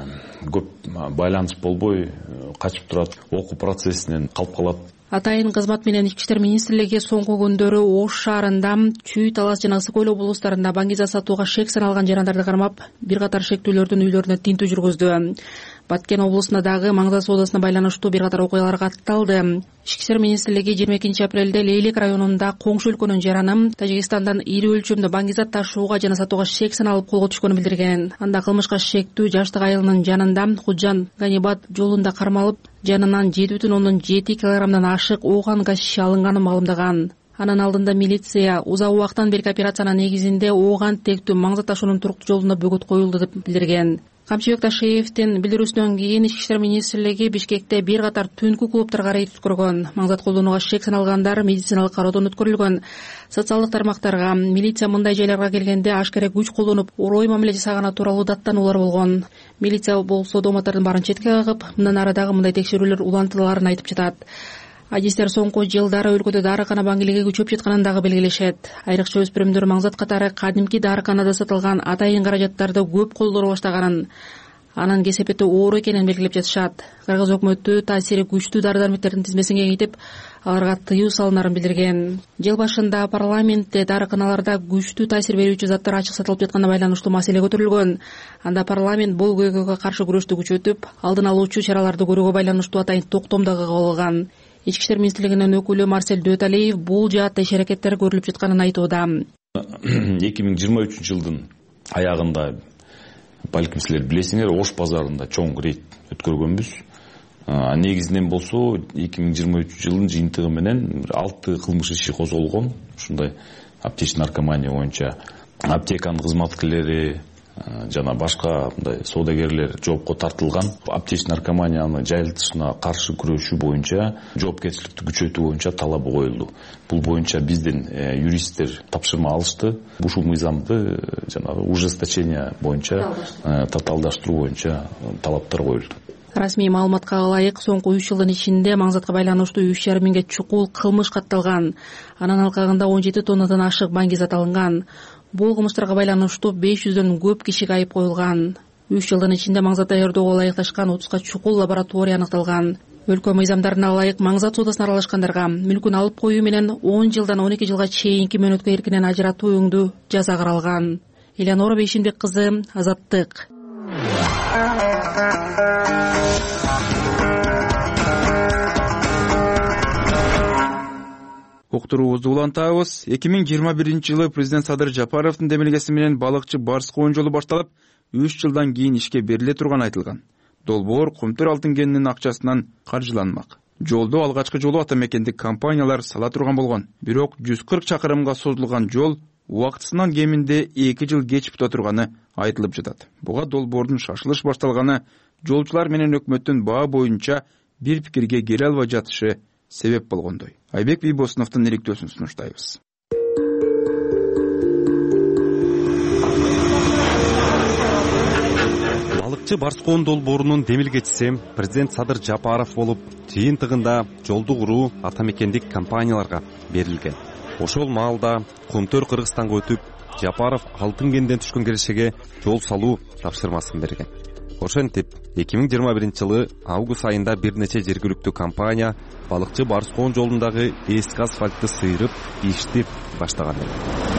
көп байланыш болбой качып турат, окуу процессинен калып калат. Атайын кызмат менен ички иштер министрлиги соңку күндөрү Ош шаарында, Чүй, Талас жана Ысык Көл облустарында баңгиза сатууга шек саналган жарандарды кармап, бир катар шектүүлөрдүн үйлөрүнө тинтүү жүргүздү. Баткен облусунда дагы маңзат соодасына байланыштуу бир катар окуялар катталды. Ички иштер министрлиги 22-апрелде Лейлик районунда коңшу өлкөнүн жараны Тажикстандан ири өлчөмдө баңгизат ташууга жана сатууга шек саналып колго түшкөнүн билдирген. Анда кылмышка шектүү жаштык айылынын жанында Худжан Ганибат жолунда кармалып, жанынан 7,7 килограммдан ашык ооган газ шиши алынганын маалымдаган. Анын алдында милиция узак убактан берки операциянын негизинде ооган тектүү маңзат ташуунун туруктуу жолуна бөгөт коюлду деп билдирген. Камчыбек Ташиевдин билдирүүсүнөн кийин Ички иштер министрлиги Бишкекте бир катар түнкү клубтарга рейд өткөргөн. Маңзат колдонууга шек саналгандар медициналык кароодон өткөрүлгөн. Социалдык тармактарга милиция мындай жайларга келгенде ашкере күч колдонуп, орой мамиле жасаганы тууралуу даттануулар болгон. Милиция болсо дооматтардын баарын четке кагып, мындан ары дагы мындай текшерүүлөр улантылаарын айтып жатат. Адистер соңку жылдары өлкөдө дарыкана баңгилиги күчөп жатканын дагы белгилешет. Айрыкча өспүрүмдөр маңзат катары кадимки дарыканада сатылган атайын каражаттарды көп колдоно баштаганын, анын кесепети оор экенин белгилеп жатышат. Кыргыз өкмөтү таасири күчтүү дары-дармектердин тизмесин кеңейтип, аларга тыюу салынарын билдирген. Жыл башында парламентте дарыканаларда күчтүү таасир берүүчү заттар ачык сатылып жатканына байланыштуу маселе көтөрүлгөн. Анда парламент бул көйгөйгө каршы күрөштү күчөтүп, алдын алуучу чараларды көрүүгө байланыштуу атайын токтом дагы кабыл алган. Ички иштер министрлигинин өкүлү Марсель Дөталиев бул жаатта иш аракеттер көрүлүп жатканын айтууда. 2023 жылдын аягында балким силер билесиңер, Ош базарында чоң рейд өткөргөнбүз. Негизинен болсо 2023 жылдын жыйынтыгы менен 6 кылмыш иши козголгон. Ушундай аптечный наркомания боюнча аптеканын кызматкерлери жана башка мындай соодагерлер жоопко тартылган. Аптечный наркоманияны жайылтышына каршы күрөшүү боюнча жоопкерчиликти күчөтүү боюнча талабы коюлду. Бул боюнча биздин юристтер тапшырма алышты. Ушул мыйзамды жанагы ужесточение боюнча, татаалдаштыруу боюнча талаптар коюлду. Расмий маалыматка ылайык, соңку 3 жылдын ичинде маңзатка байланыштуу 3,5 миңге чукул кылмыш катталган. Анын алкагында 17 тоннадан ашык баңгизат алынган. Бул кылмыштарга байланыштуу 500дөн көп кишиге айып коюлган. 3 жылдын ичинде маңзат даярдоого ылайыкташкан 30га чукул лаборатория аныкталган. Өлкө мыйзамдарына ылайык маңзат соодасына аралашкандарга мүлкүн алып коюу менен 10 жылдан 12 жылга чейинки мөөнөткө эркинен ажыратуу өңдүү жаза каралган. Элеонора Бейшимбек кызы, Азаттык. Уктуруубузду улантабыз. 2021 жылы президент Садыр Жапаровдун демилгеси менен балыкчы Барс коон жолу башталып, 3 жылдан кийин ишке бериле турганы айтылган. Долбоор Кумтөр алтын кенинин акчасынан каржыланмак. жолду алгачкы жолу ата мекендик компаниялар сала турган болгон. Бирок 140 чакырымга созулган жол убактысынан кеминде 2 жыл кеч бута турганы айтылып жатат. Буга долбоордун шашылыш башталганы, жолчулар менен өкмөттүн баа боюнча бир пикирге келе албай жатышы себеп болгондой. Айбек Бийбосуновдун иликтөөсүн сунуштайбыз. Балыкчы Барскоон долбоорунун демилгечиси президент Садыр Жапаров болуп, жыйынтыгында жолду куруу ата мекендик компанияларга берилген. Ошол маалда Кумтөр Кыргызстанга өтүп, Жапаров Алтын кенден түшкөн киришеге жол салуу тапшырмасын берген. Ошентип 2021 жылы август айында бир нече жергиликтүү компания Балыкчы Барскоон жолундагы эски асфальтты сыйрып ишти баштаган эле.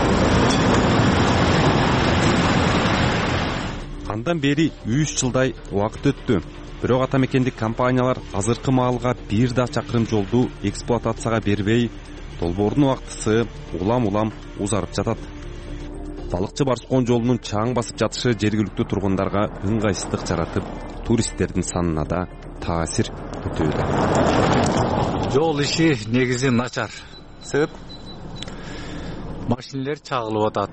Андан бери 3 жылдай убакыт өттү. Бирок ата мекендик компаниялар азыркы маалга бир да чакырым жолду эксплуатацияга бербей, долбоордун убактысы улам узарып жатат. Балыкчы Барскоон жолунун чаң басып жатышы жергиликтүү тургундарга ыңгайсыздык жаратып, туристтердин санына да таасир этүүдө. Жол иши негизи начар. Себеп машинелер чагылып атат.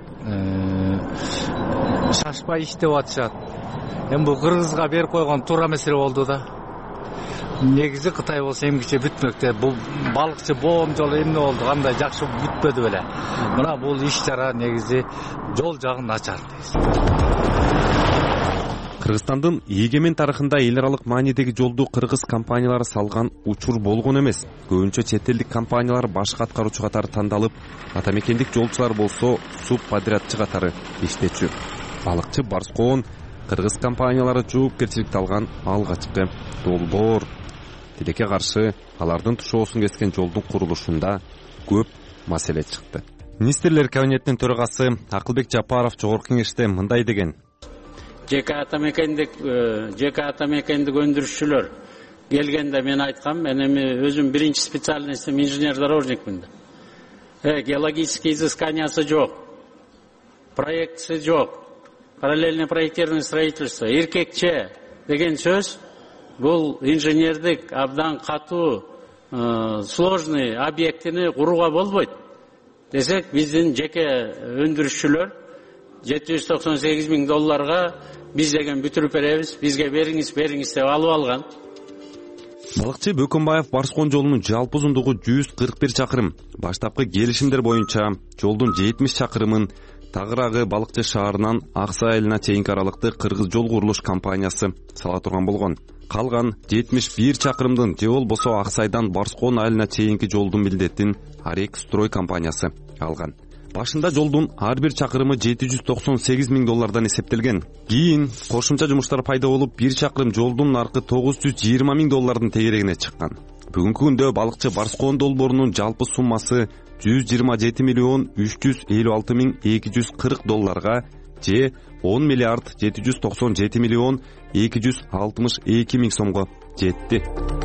Шашпай иштеп атышат. Эми бул Кыргызга берип койгон туура маселе болду да. Негизи Кытай болсо эмгиче бүтмөктө. Бул балыкчы боом жолу эмне болду, кандай жакшы бүтпөдү беле. Мына бул иш чара негизи жол жагы начар. Кыргызстандын эгемен тарыхында эл аралык маанидеги жолду кыргыз компаниялары салган учур болгон эмес. Көбүнчө чет элдик компаниялар башкы аткаруучу катары тандалып, ата мекендик жолчулар болсо субподрядчы катары иштечү. Балыкчы Барскоон кыргыз компаниялары жоопкерчиликти алган алгачкы долбоор. Тилекке каршы алардын тушоосун кескен жолдун курулушунда көп маселе чыкты. Министрлер кабинетинин төрагасы Акылбек Жапаров жогорку кеңеште мындай деген: ЖК ата мекендик өндүрүшчүлөр келгенде мен айткам, мен эми өзүм биринчи специальностьтим инженер-дорожникмин. Геологический изысканиясы жок, проектisi жок, параллельное проектирование строительства, эркекче деген сөз бул инженердик абдан катуу сложный объектини курууга болбойт десек, биздин жеке өндүрүшчүлөр $798,000 биз деген бүтүрүп беребиз, бизге бериңиз деп алып алган. Балыкчы Бөкөнбаев Барскоон жолунун жалпы узундугу 141 чакырым. Баштапкы келишимдер боюнча жолдун 70 чакырымын Тагырагы Балыкчы шаарынан Аксай айылына чейинки аралыкты Кыргыз жол курулуш компаниясы сала турган болгон. Калган 71 чакырымдын же болбосо Аксайдан Барскоон айылына чейинки жолдун милдетин Арек строй компаниясы алган. Башында жолдун ар бир чакырымы $798,000 эсептелген. Кийин кошумча жумуштар пайда болуп, бир чакырым жолдун наркы $920,000 тегерегине чыккан. Бүгүнкү күндө Балыкчы Барскоон долбоорунун жалпы суммасы $127,356,240 же $10,797,262 сомго жетти.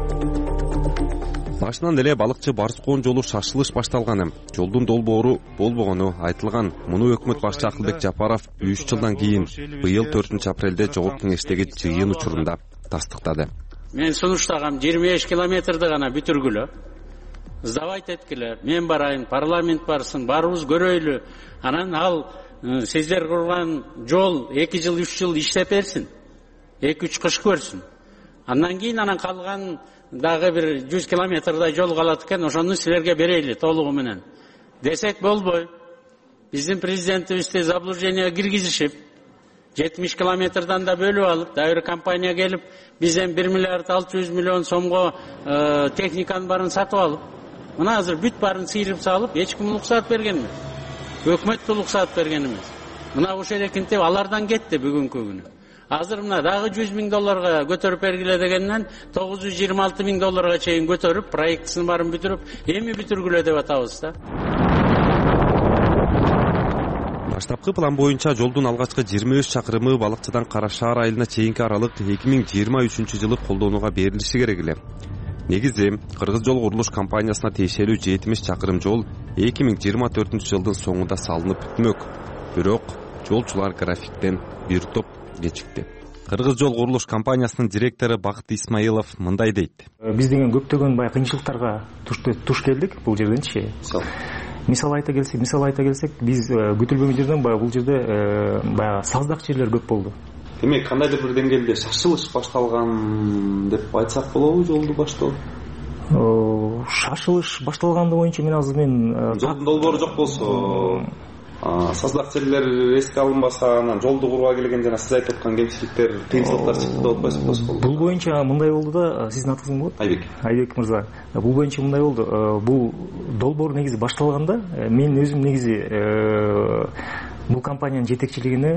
Башынан эле Балыкчы Барскоон жолу шашылыш башталганы, жолдун долбоору болбогону айтылган. Муну өкмөт башчысы Акылбек Жапаров 3 жылдан кийин быйыл 4 апрелде жогорку кеңештеги жыйын учурунда тастыктады. Мен сунуштагам 25 километрди гана бүтүргүлө. Сдавать эткиле, мен барайын, парламент барсын, барыбыз көрөйлү. Анан ал сиздер курган жол 2 жыл 3 жыл иштеп берсин. 2-3 кыш көрсүн. Андан кийин калган дагы бир 100 километрдай жол калат экен, ошону силерге берейли толугу менен. Десек болбой. Биздин президентибизди заблужденияга киргизишип, 70 километрдан да бөлүп алып, дагы бир компания келип, бизден $1,600,000,000 сомго техниканын барын сатып алып, мына азыр бүт барын сыйрып салып, эч ким уруксат берген эмес. Өкмөт уруксат берген эмес. Мына ошол экинтип алардан кетти бүгүнкү күнү. Азыр мына дагы $100,000 көтөрүп бергиле дегенден $926,000 чейин көтөрүп, проектисин барын бүтүрүп, эми бүтүргүлө деп атабыз да. Баштапкы план боюнча жолдун алгачкы 23 чакырымы Балыкчыдан Кара Шаар айылына чейинки аралык 2023 жылы колдонууга берилиши керек эле. Негизи Кыргыз жол курулуш компаниясына тиешелүү 70 чакырым жол 2024 жылдын соңунда салынып бүтмөк. Бирок жолчулар графиктен бир топ кечикти. Кыргыз жол курулуш компаниясынын директору Бакыт Исмаилов мындай дейт. Биз деген көптөгөн баягы кыйынчылыктарга туш келдик бул жерденчи. Мисал айта келсек, биз күтүлбөгөн жерден баягы бул жерде баягы саздак жерлер көп болду. Демек, кандайдыр бир деңгээлде шашылыш башталган деп айтсак болобу жолду баштоо? Шашылыш башталганды боюнча мен жолдун долбоору жок болсо, саздак жерлер эске алынбаса, анан жолду курууга келген жана сиз айтып аткан кемчиликтер, кыйынчылыктар чыкты деп атпайсызбы болсо? Бул боюнча мындай болду да, сиздин атыңыз болот? Айбек мырза. Бул боюнча мындай болду. Бул долбоор негизи башталганда мен өзүм негизи бул компаниянын жетекчилигине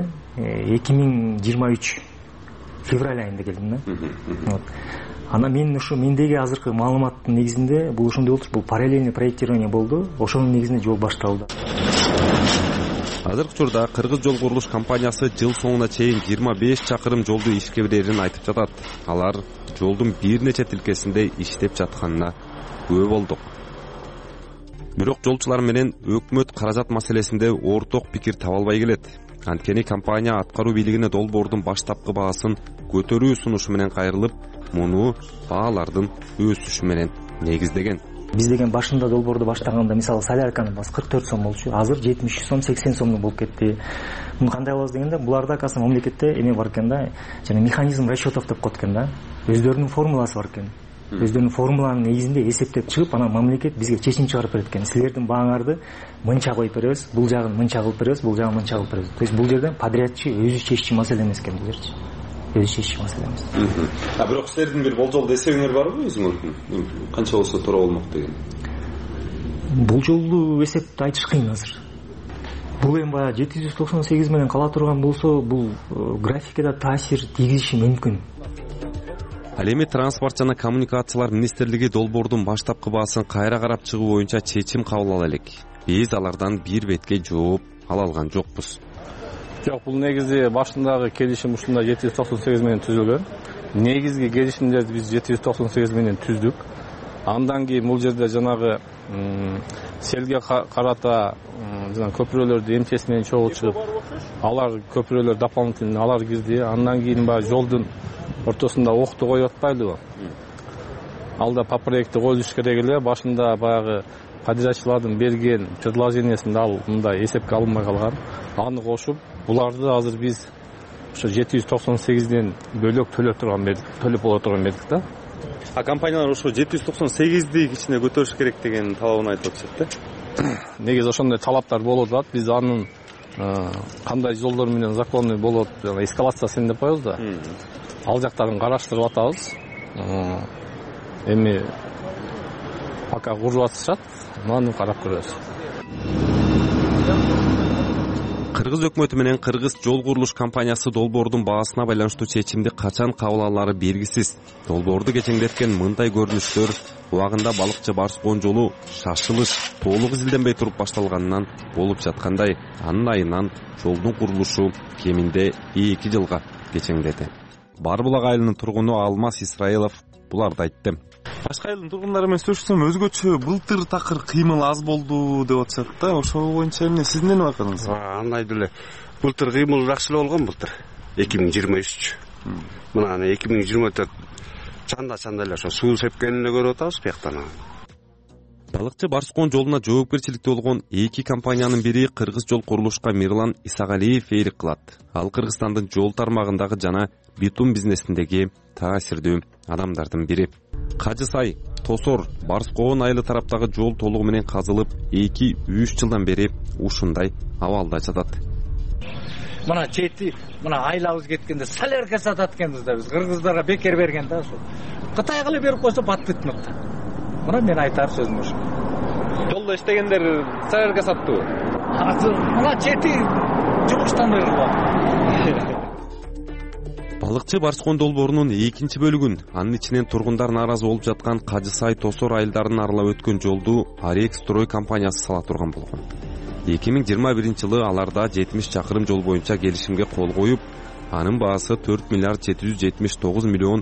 2023 февраль айында келдим да. Анан мендеги азыркы маалыматтын негизинде бул ошондой болчу, бул параллельный проектирование болду. Ошонун негизинде жол башталды. Азыркы учурда Кыргыз жол курулуш компаниясы жыл соңуна чейин 25 чакырым жолду ишке берерин айтып жатат. Алар жолдун бир нече тилкесинде иштеп жатканына күбө болдук. Бирок жолчулар менен өкмөт каражат маселесинде орток пикир таба албай келет. Анткени компания аткаруу бийлигине долбоордун баштапкы баасын көтөрүү сунушу менен кайрылып, муну баалардын өсүшү менен негиздеген. Биз деген башында долбоорду баштаганда мисалы солярканын баасы 44 сом болчу, азыр 70 сом, 80 сомдон болуп кетти. Муну кандай кылабыз дегенде, буларда акасы мамлекетте эме бар экен да, жана механизм расчетов деп коет экен да. Өздөрүнүн формуласы бар экен. Өздөрүнүн формуланын негизинде эсептеп чыгып, анан мамлекет бизге чечим чыгарып берет экен. Силердин бааңарды мынча коюп беребиз, бул жагын мынча кылып беребиз, бул жагын мынча кылып беребиз. То есть бул жерден подрядчы өзү чеччү маселе эмес экен бул жерчи. Өзү чеччү маселе эмес. Бирок силердин бир болжолдуу эсебиңер барбы өзүңөрдүн? Канча болсо туура болмок деген? Болжолдуу эсепти айтыш кыйын азыр. Бул эми баягы 798 менен кала турган болсо, бул графикада таасир тийгизиши мүмкүн. Ал эми транспорт жана коммуникациялар министрлиги долбоордун баштапкы баасын кайра карап чыгуу боюнча чечим кабыл ала элек. Биз алардан бир бетке жооп ала алган жокпуз. Жок, бул негизи башындагы келишим ушунда 798 менен түзүлгөн. Негизги келишимдерди биз 798 менен түздүк. Андан кийин бул жерде жанагы селге карата жана көпүрөлөрдү МЧС менен чогуу чыгып, алар көпүрөлөр дополнительный алар кирди. Андан кийин баягы жолдун ортосунда окту коюп атпайлыбы? Алда по проекти коюлуш керек эле. Башында баягы подрядчылардын берген предложениясында ал мындай эсепке алынбай калган. Аны кошуп, буларды азыр биз ошо 798ден бөлөк төлөп боло турган бердик да. Компаниялар ошо 798ди кичине көтөрүш керек деген талабын айтып атышат да. Негизи ошондой талаптар болуп атат. Биз анын кандай жолдор менен законный болот, жана эскалациясын деп коебуз да. Ал жактарын караштырып атабыз. Эми пока куруп атышат, аны карап көрөбүз. Кыргыз өкмөтү менен Кыргыз жол курулуш компаниясы долбоордун баасына байланыштуу чечимди качан кабыл алаары белгисиз. Долбоорду кечеңдеткен мындай көрүнүштөр убагында балыкчы Барскон жолу шашылыш толук изилденбей туруп башталганынан болуп жаткандай, анын айынан жолдун курулушу кеминде 2 жылга кечеңдеди. Барбулак айылынын тургуну Алмаз Исраилов буларды айтты. Башка айылдын тургундары менен сүйлөшсөм, өзгөчө былтыр такыр кыймыл аз болду деп атышат да. Ошол боюнча эмне сиздин эмне байкадыңыз? Андайды эле. Былтыр кыймыл жакшы эле болгон былтыр. 2023. Мына 2024 чанда эле ошо суу сепкенин эле көрүп атабыз бияктан. Балыкчы Барскон жолуна жоопкерчиликте болгон 2 компаниянын бири Кыргыз жол курулушка Мирлан Исагалиев ээлик кылат. Ал Кыргызстандын жол тармагындагы жана битум бизнесиндеги таасирдүү адамдардын бири. Кажысай, Тосор, Барскон айылы тараптагы жол толугу менен казылып, 2-3 жылдан бери ушундай абалда жатат. Мына чети, мына айлабыз кеткенде солярка сатат экенбиз да, биз кыргыздарга бекер берген да, ошо. Кытайга эле берип койсо бат бүтмөк да. Мына мен айтар сөзүм ошо. Жолдо иштегендер солярка саттыбы? Азыр мына чети жумуштан ыргылат. Балыкчы Барскон долбоорунун экинчи бөлүгүн, анын ичинен тургундар нааразы болуп жаткан Кажысай Тосор айылдарын аралап өткөн жолду Арекстрой компаниясы сала турган болгон. 2021-жылы аларда 70 чакырым жол боюнча келишимге кол коюп, анын баасы 4 миллиард 779 миллион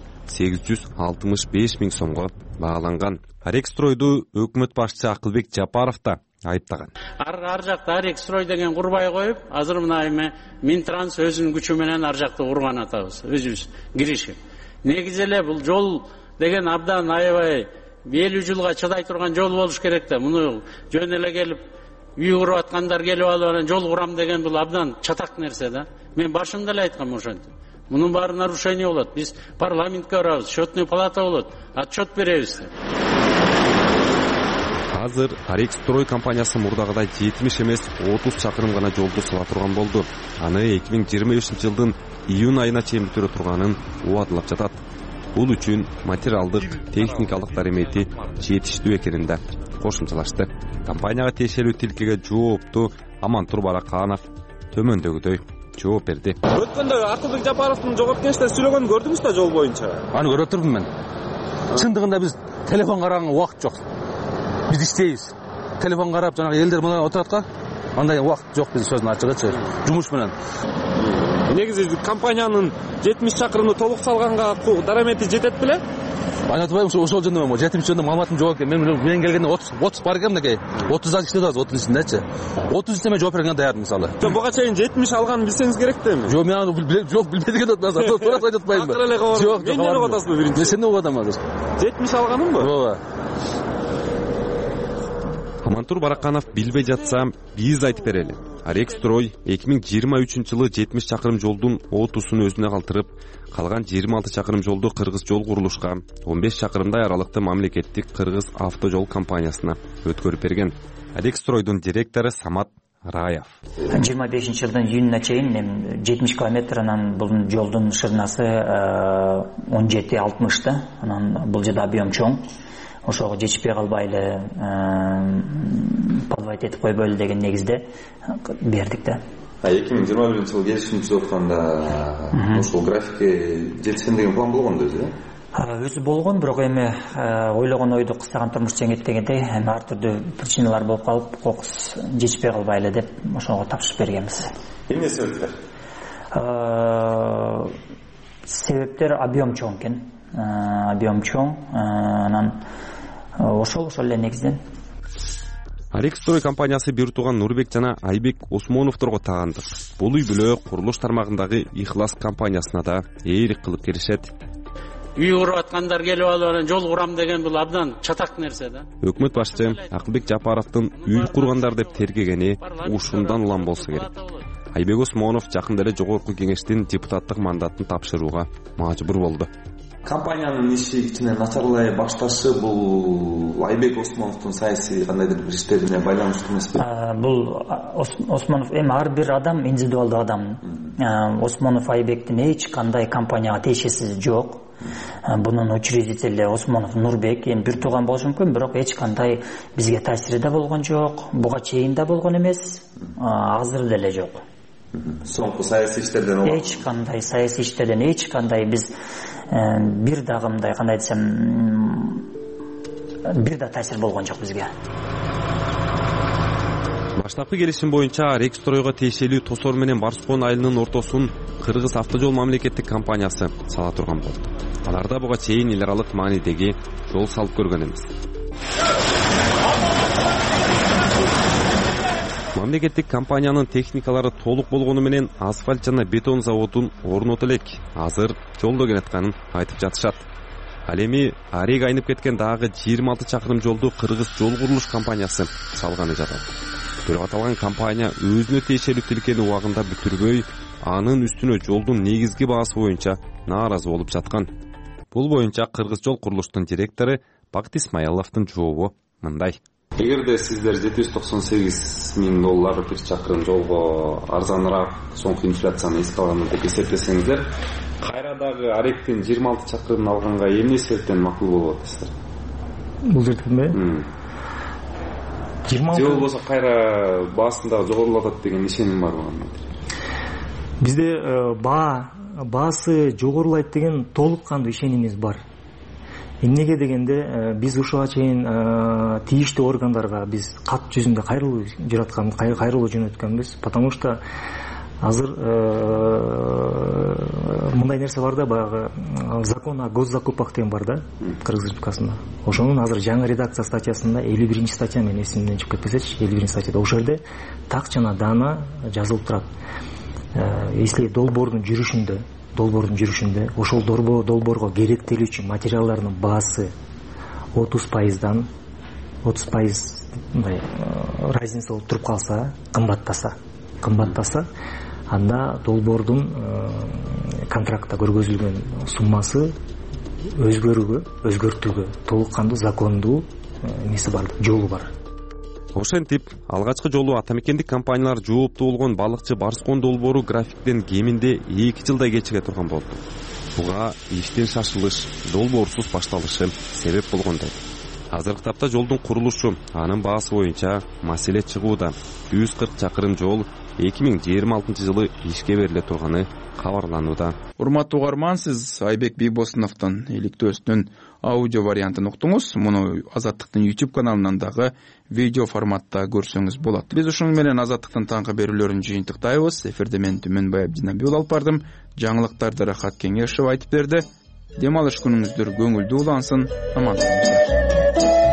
865 миң сомго бааланган. Арекстройду өкмөт башчысы Акылбек Жапаров да айыптаган. Ар жакта Арек строй деген курбай коюп, азыр мына эме Минтранс өзүнүн күчү менен ар жакта урган атабыз, өзүбүз киришип. Негизи эле бул жол деген абдан аябай 50 жылга чыдай турган жол болуш керек да. Муну жөн эле келип үй куруп аткандар келип алып анан жол курам деген бул абдан чатак нерсе да. Мен башында эле айткам ошентип. Мунун баары нарушение болот. Биз парламентке барабыз, счетный палата болот, отчет беребиз. Азыр Арек строй компаниясы мурдагыдай 70 эмес 30 чакырым гана жолду сала турган болду. Аны 2025-жылдын июнь айына чейин бүтүрө турганын убадылап жатат. Бул үчүн материалдык, техникалык даремети жетиштүү экенин да кошумчалашты. Компанияга тиешелүү тилкеге жоопту Амантур Бараканов төмөндөгүдөй жооп берди. Өткөндө Акылбек Жапаровдун жогорку кеңеште сүйлөгөнүн көрдүңүз да жол боюнча? Аны көрүп турдум мен. Чындыгында биз телефон караганга убакыт жок. Биз иштейбиз. Телефон карап жанагы элдер менен отуратка андай убакыт жок биз сөздүн ачыгычы. Жумуш менен. Негизи компаниянын 70 чакырымды толук салганга даремети жетет беле? Мен айтпайм, ошол жөнүндө 70 жөнүндө маалыматым жок экен. Мен келгенде 30 бар экен мынакей. 30 ак иштеп атабыз, 30 ичиндечи. 30 ичине жооп бергенге даярмын мисалы. Буга чейин 70 алганын билсеңиз керек да эми. Жок, мен аны билбедик деп атасыз. Тура айтып атпаймынбы? Акыр эле кабар. Жок, мен деп атасызбы биринчи? Мен сенден угадам азыр. 70 алганымбы? Ооба. Амантур Бараканов билбей жатса, биз айтып берели. Арек строй 2023-жылы 70 чакырым жолдун 30-сун өзүнө калтырып, калган 26 чакырым жолду Кыргыз жол курулушка, 15 чакырымдай аралыкты мамлекеттик Кыргыз автожол компаниясына өткөрүп берген. Арек стройдун директору Самат Раев. 25-жылдын июнуна чейин 70 километр, анан бул жолдун шырнасы 17-60 да. Анан бул жерде объем чоң. Ошого жетишпей калбай эле подвайт этип койбойлу деген негизде бердик да. 2021-жылы келишим түзүп атканда ошол графикке жетишем деген план болгон да өзү? Өзү болгон, бирок эми ойлогон ойду кыстаган турмуш жеңет дегендей, эми ар түрдүү причиналар болуп калып, кокус жетишпей калбай эле деп ошого тапшырып бергенбиз. Эмне себептер? Себептер объем чоң экен. Объем чоң, анан ошол эле негизден. Арек строй компаниясы бир тууган Нурбек жана Айбек Осмоновдорго тагандык. Бул үй бүлө курулуш тармагындагы Ихлас компаниясына да ээлик кылып келишет. Үй куруп аткандар келип алып анан жол курам деген бул абдан чатак нерсе да. Өкмөт башчы Акылбек Жапаровдун үй кургандар деп тергегени ушундан улам болсо керек. Айбек Осмонов жакында эле жогорку кеңештин депутаттык мандатын тапшырууга мажбур болду. Компаниянын иши кичине начарлай башташы бул Айбек Осмоновдун саясий кандайдыр бир иштерине байланыштуу эмеспи? Бул Осмонов эми ар бир адам индивидуалдуу адам. Осмонов Айбектин эч кандай компанияга тиешеси жок. Бунун учредители Осмонов Нурбек, эми бир тууган болушу мүмкүн, бирок эч кандай бизге таасири да болгон жок, буга чейин да болгон эмес, азыр деле жок. Соңку саясий иштерден эч кандай саясий иштерден эч кандай биз бир дагы мындай кандай десем бир да таасир болгон жок бизге. Баштапкы келишим боюнча Арек стройго тиешелүү Тосор менен Барскон айылынын ортосун Кыргыз автожол мамлекеттик компаниясы сала турган болду. Аларда буга чейин эл аралык маанидеги жол салып көргөн эмес. Мамлекеттик компаниянын техникалары толук болгону менен асфальт жана бетон заводун орното элек азыр жолдо келатканын айтып жатышат. Ал эми Арек айнып кеткен дагы 26 чакырым жолду Кыргыз жол курулуш компаниясы салганы жатат. Бирок аталган компания өзүнө тиешелүү тилкени убагында бүтүрбөй, анын үстүнө жолдун негизги баасы боюнча нааразы болуп жаткан. Бул боюнча Кыргыз жол курулуштун директору Бакыт Исмаиловдун жообу мындай. Эгерде сиздер $798,000 бир чакырым жолго арзаныраак соңку инфляцияны эске алганда деп эсептесеңиздер, кайрадагы Аректин 26 чакырымын алганга эмне себептен макул болуп атасыздар? Бул жердеби? 26 же болбосо кайра баасында жогорулатат деген ишеним барбы? Бизде баасы жогорулайт деген толук кандуу ишенимиз бар. Эмнеге дегенде биз ушуга чейин тийиштүү органдарга биз кат жүзүндө кайрылуу жөнөткөнбүз, потому что азыр мындай нерсе бар да, баягы закон о госзакупках деген бар да, Кыргыз Республикасында. Ошонун азыр жаңы редакция статьясында 51 статья мен эсимден чыгып кетпесечи, 51 статьяда ошол жерде так жана даана жазылып турат. Если долбоордун жүрүшүндө ошол долбоорго керектелүүчү материалдардын баасы 30% мындай разница болуп туруп калса, кымбаттаса, анда долбоордун контрактта көргөзүлгөн суммасы өзгөртүүгө толук кандуу закондуу эмеси бар, жолу бар. Ошентип, алгачкы жолу атамекендик компаниялар жооптуу болгон балыкчы Барскон долбоору графиктен кеминде 2 жылдай кечиге турган болду. Буга иштин шашылыш, долбоорсуз башталышы себеп болгондой. Азыркы тапта жолдун курулушу, анын баасы боюнча маселе чыгууда. 140 чакырым жол 2026 жылы ишке бериле турганы кабарланууда. Урматтуу угарман, сиз Айбек Бийбосуновдун иликтөөсүнүн аудио вариантын уктуңуз. Муну Азаттыктын YouTube каналынан дагы видео форматта көрсөңүз болот. Биз ушуну менен Азаттыктын таңкы берүүлөрүн жыйынтыктайбыз. Эфирде мен Түмөнбай Абдинабиул алып бардым. Жаңылыктарды Рахат Кеңешов айтып берди. Дем алыш күнүңүздөр көңүлдүү улансын. Аман болуңуздар.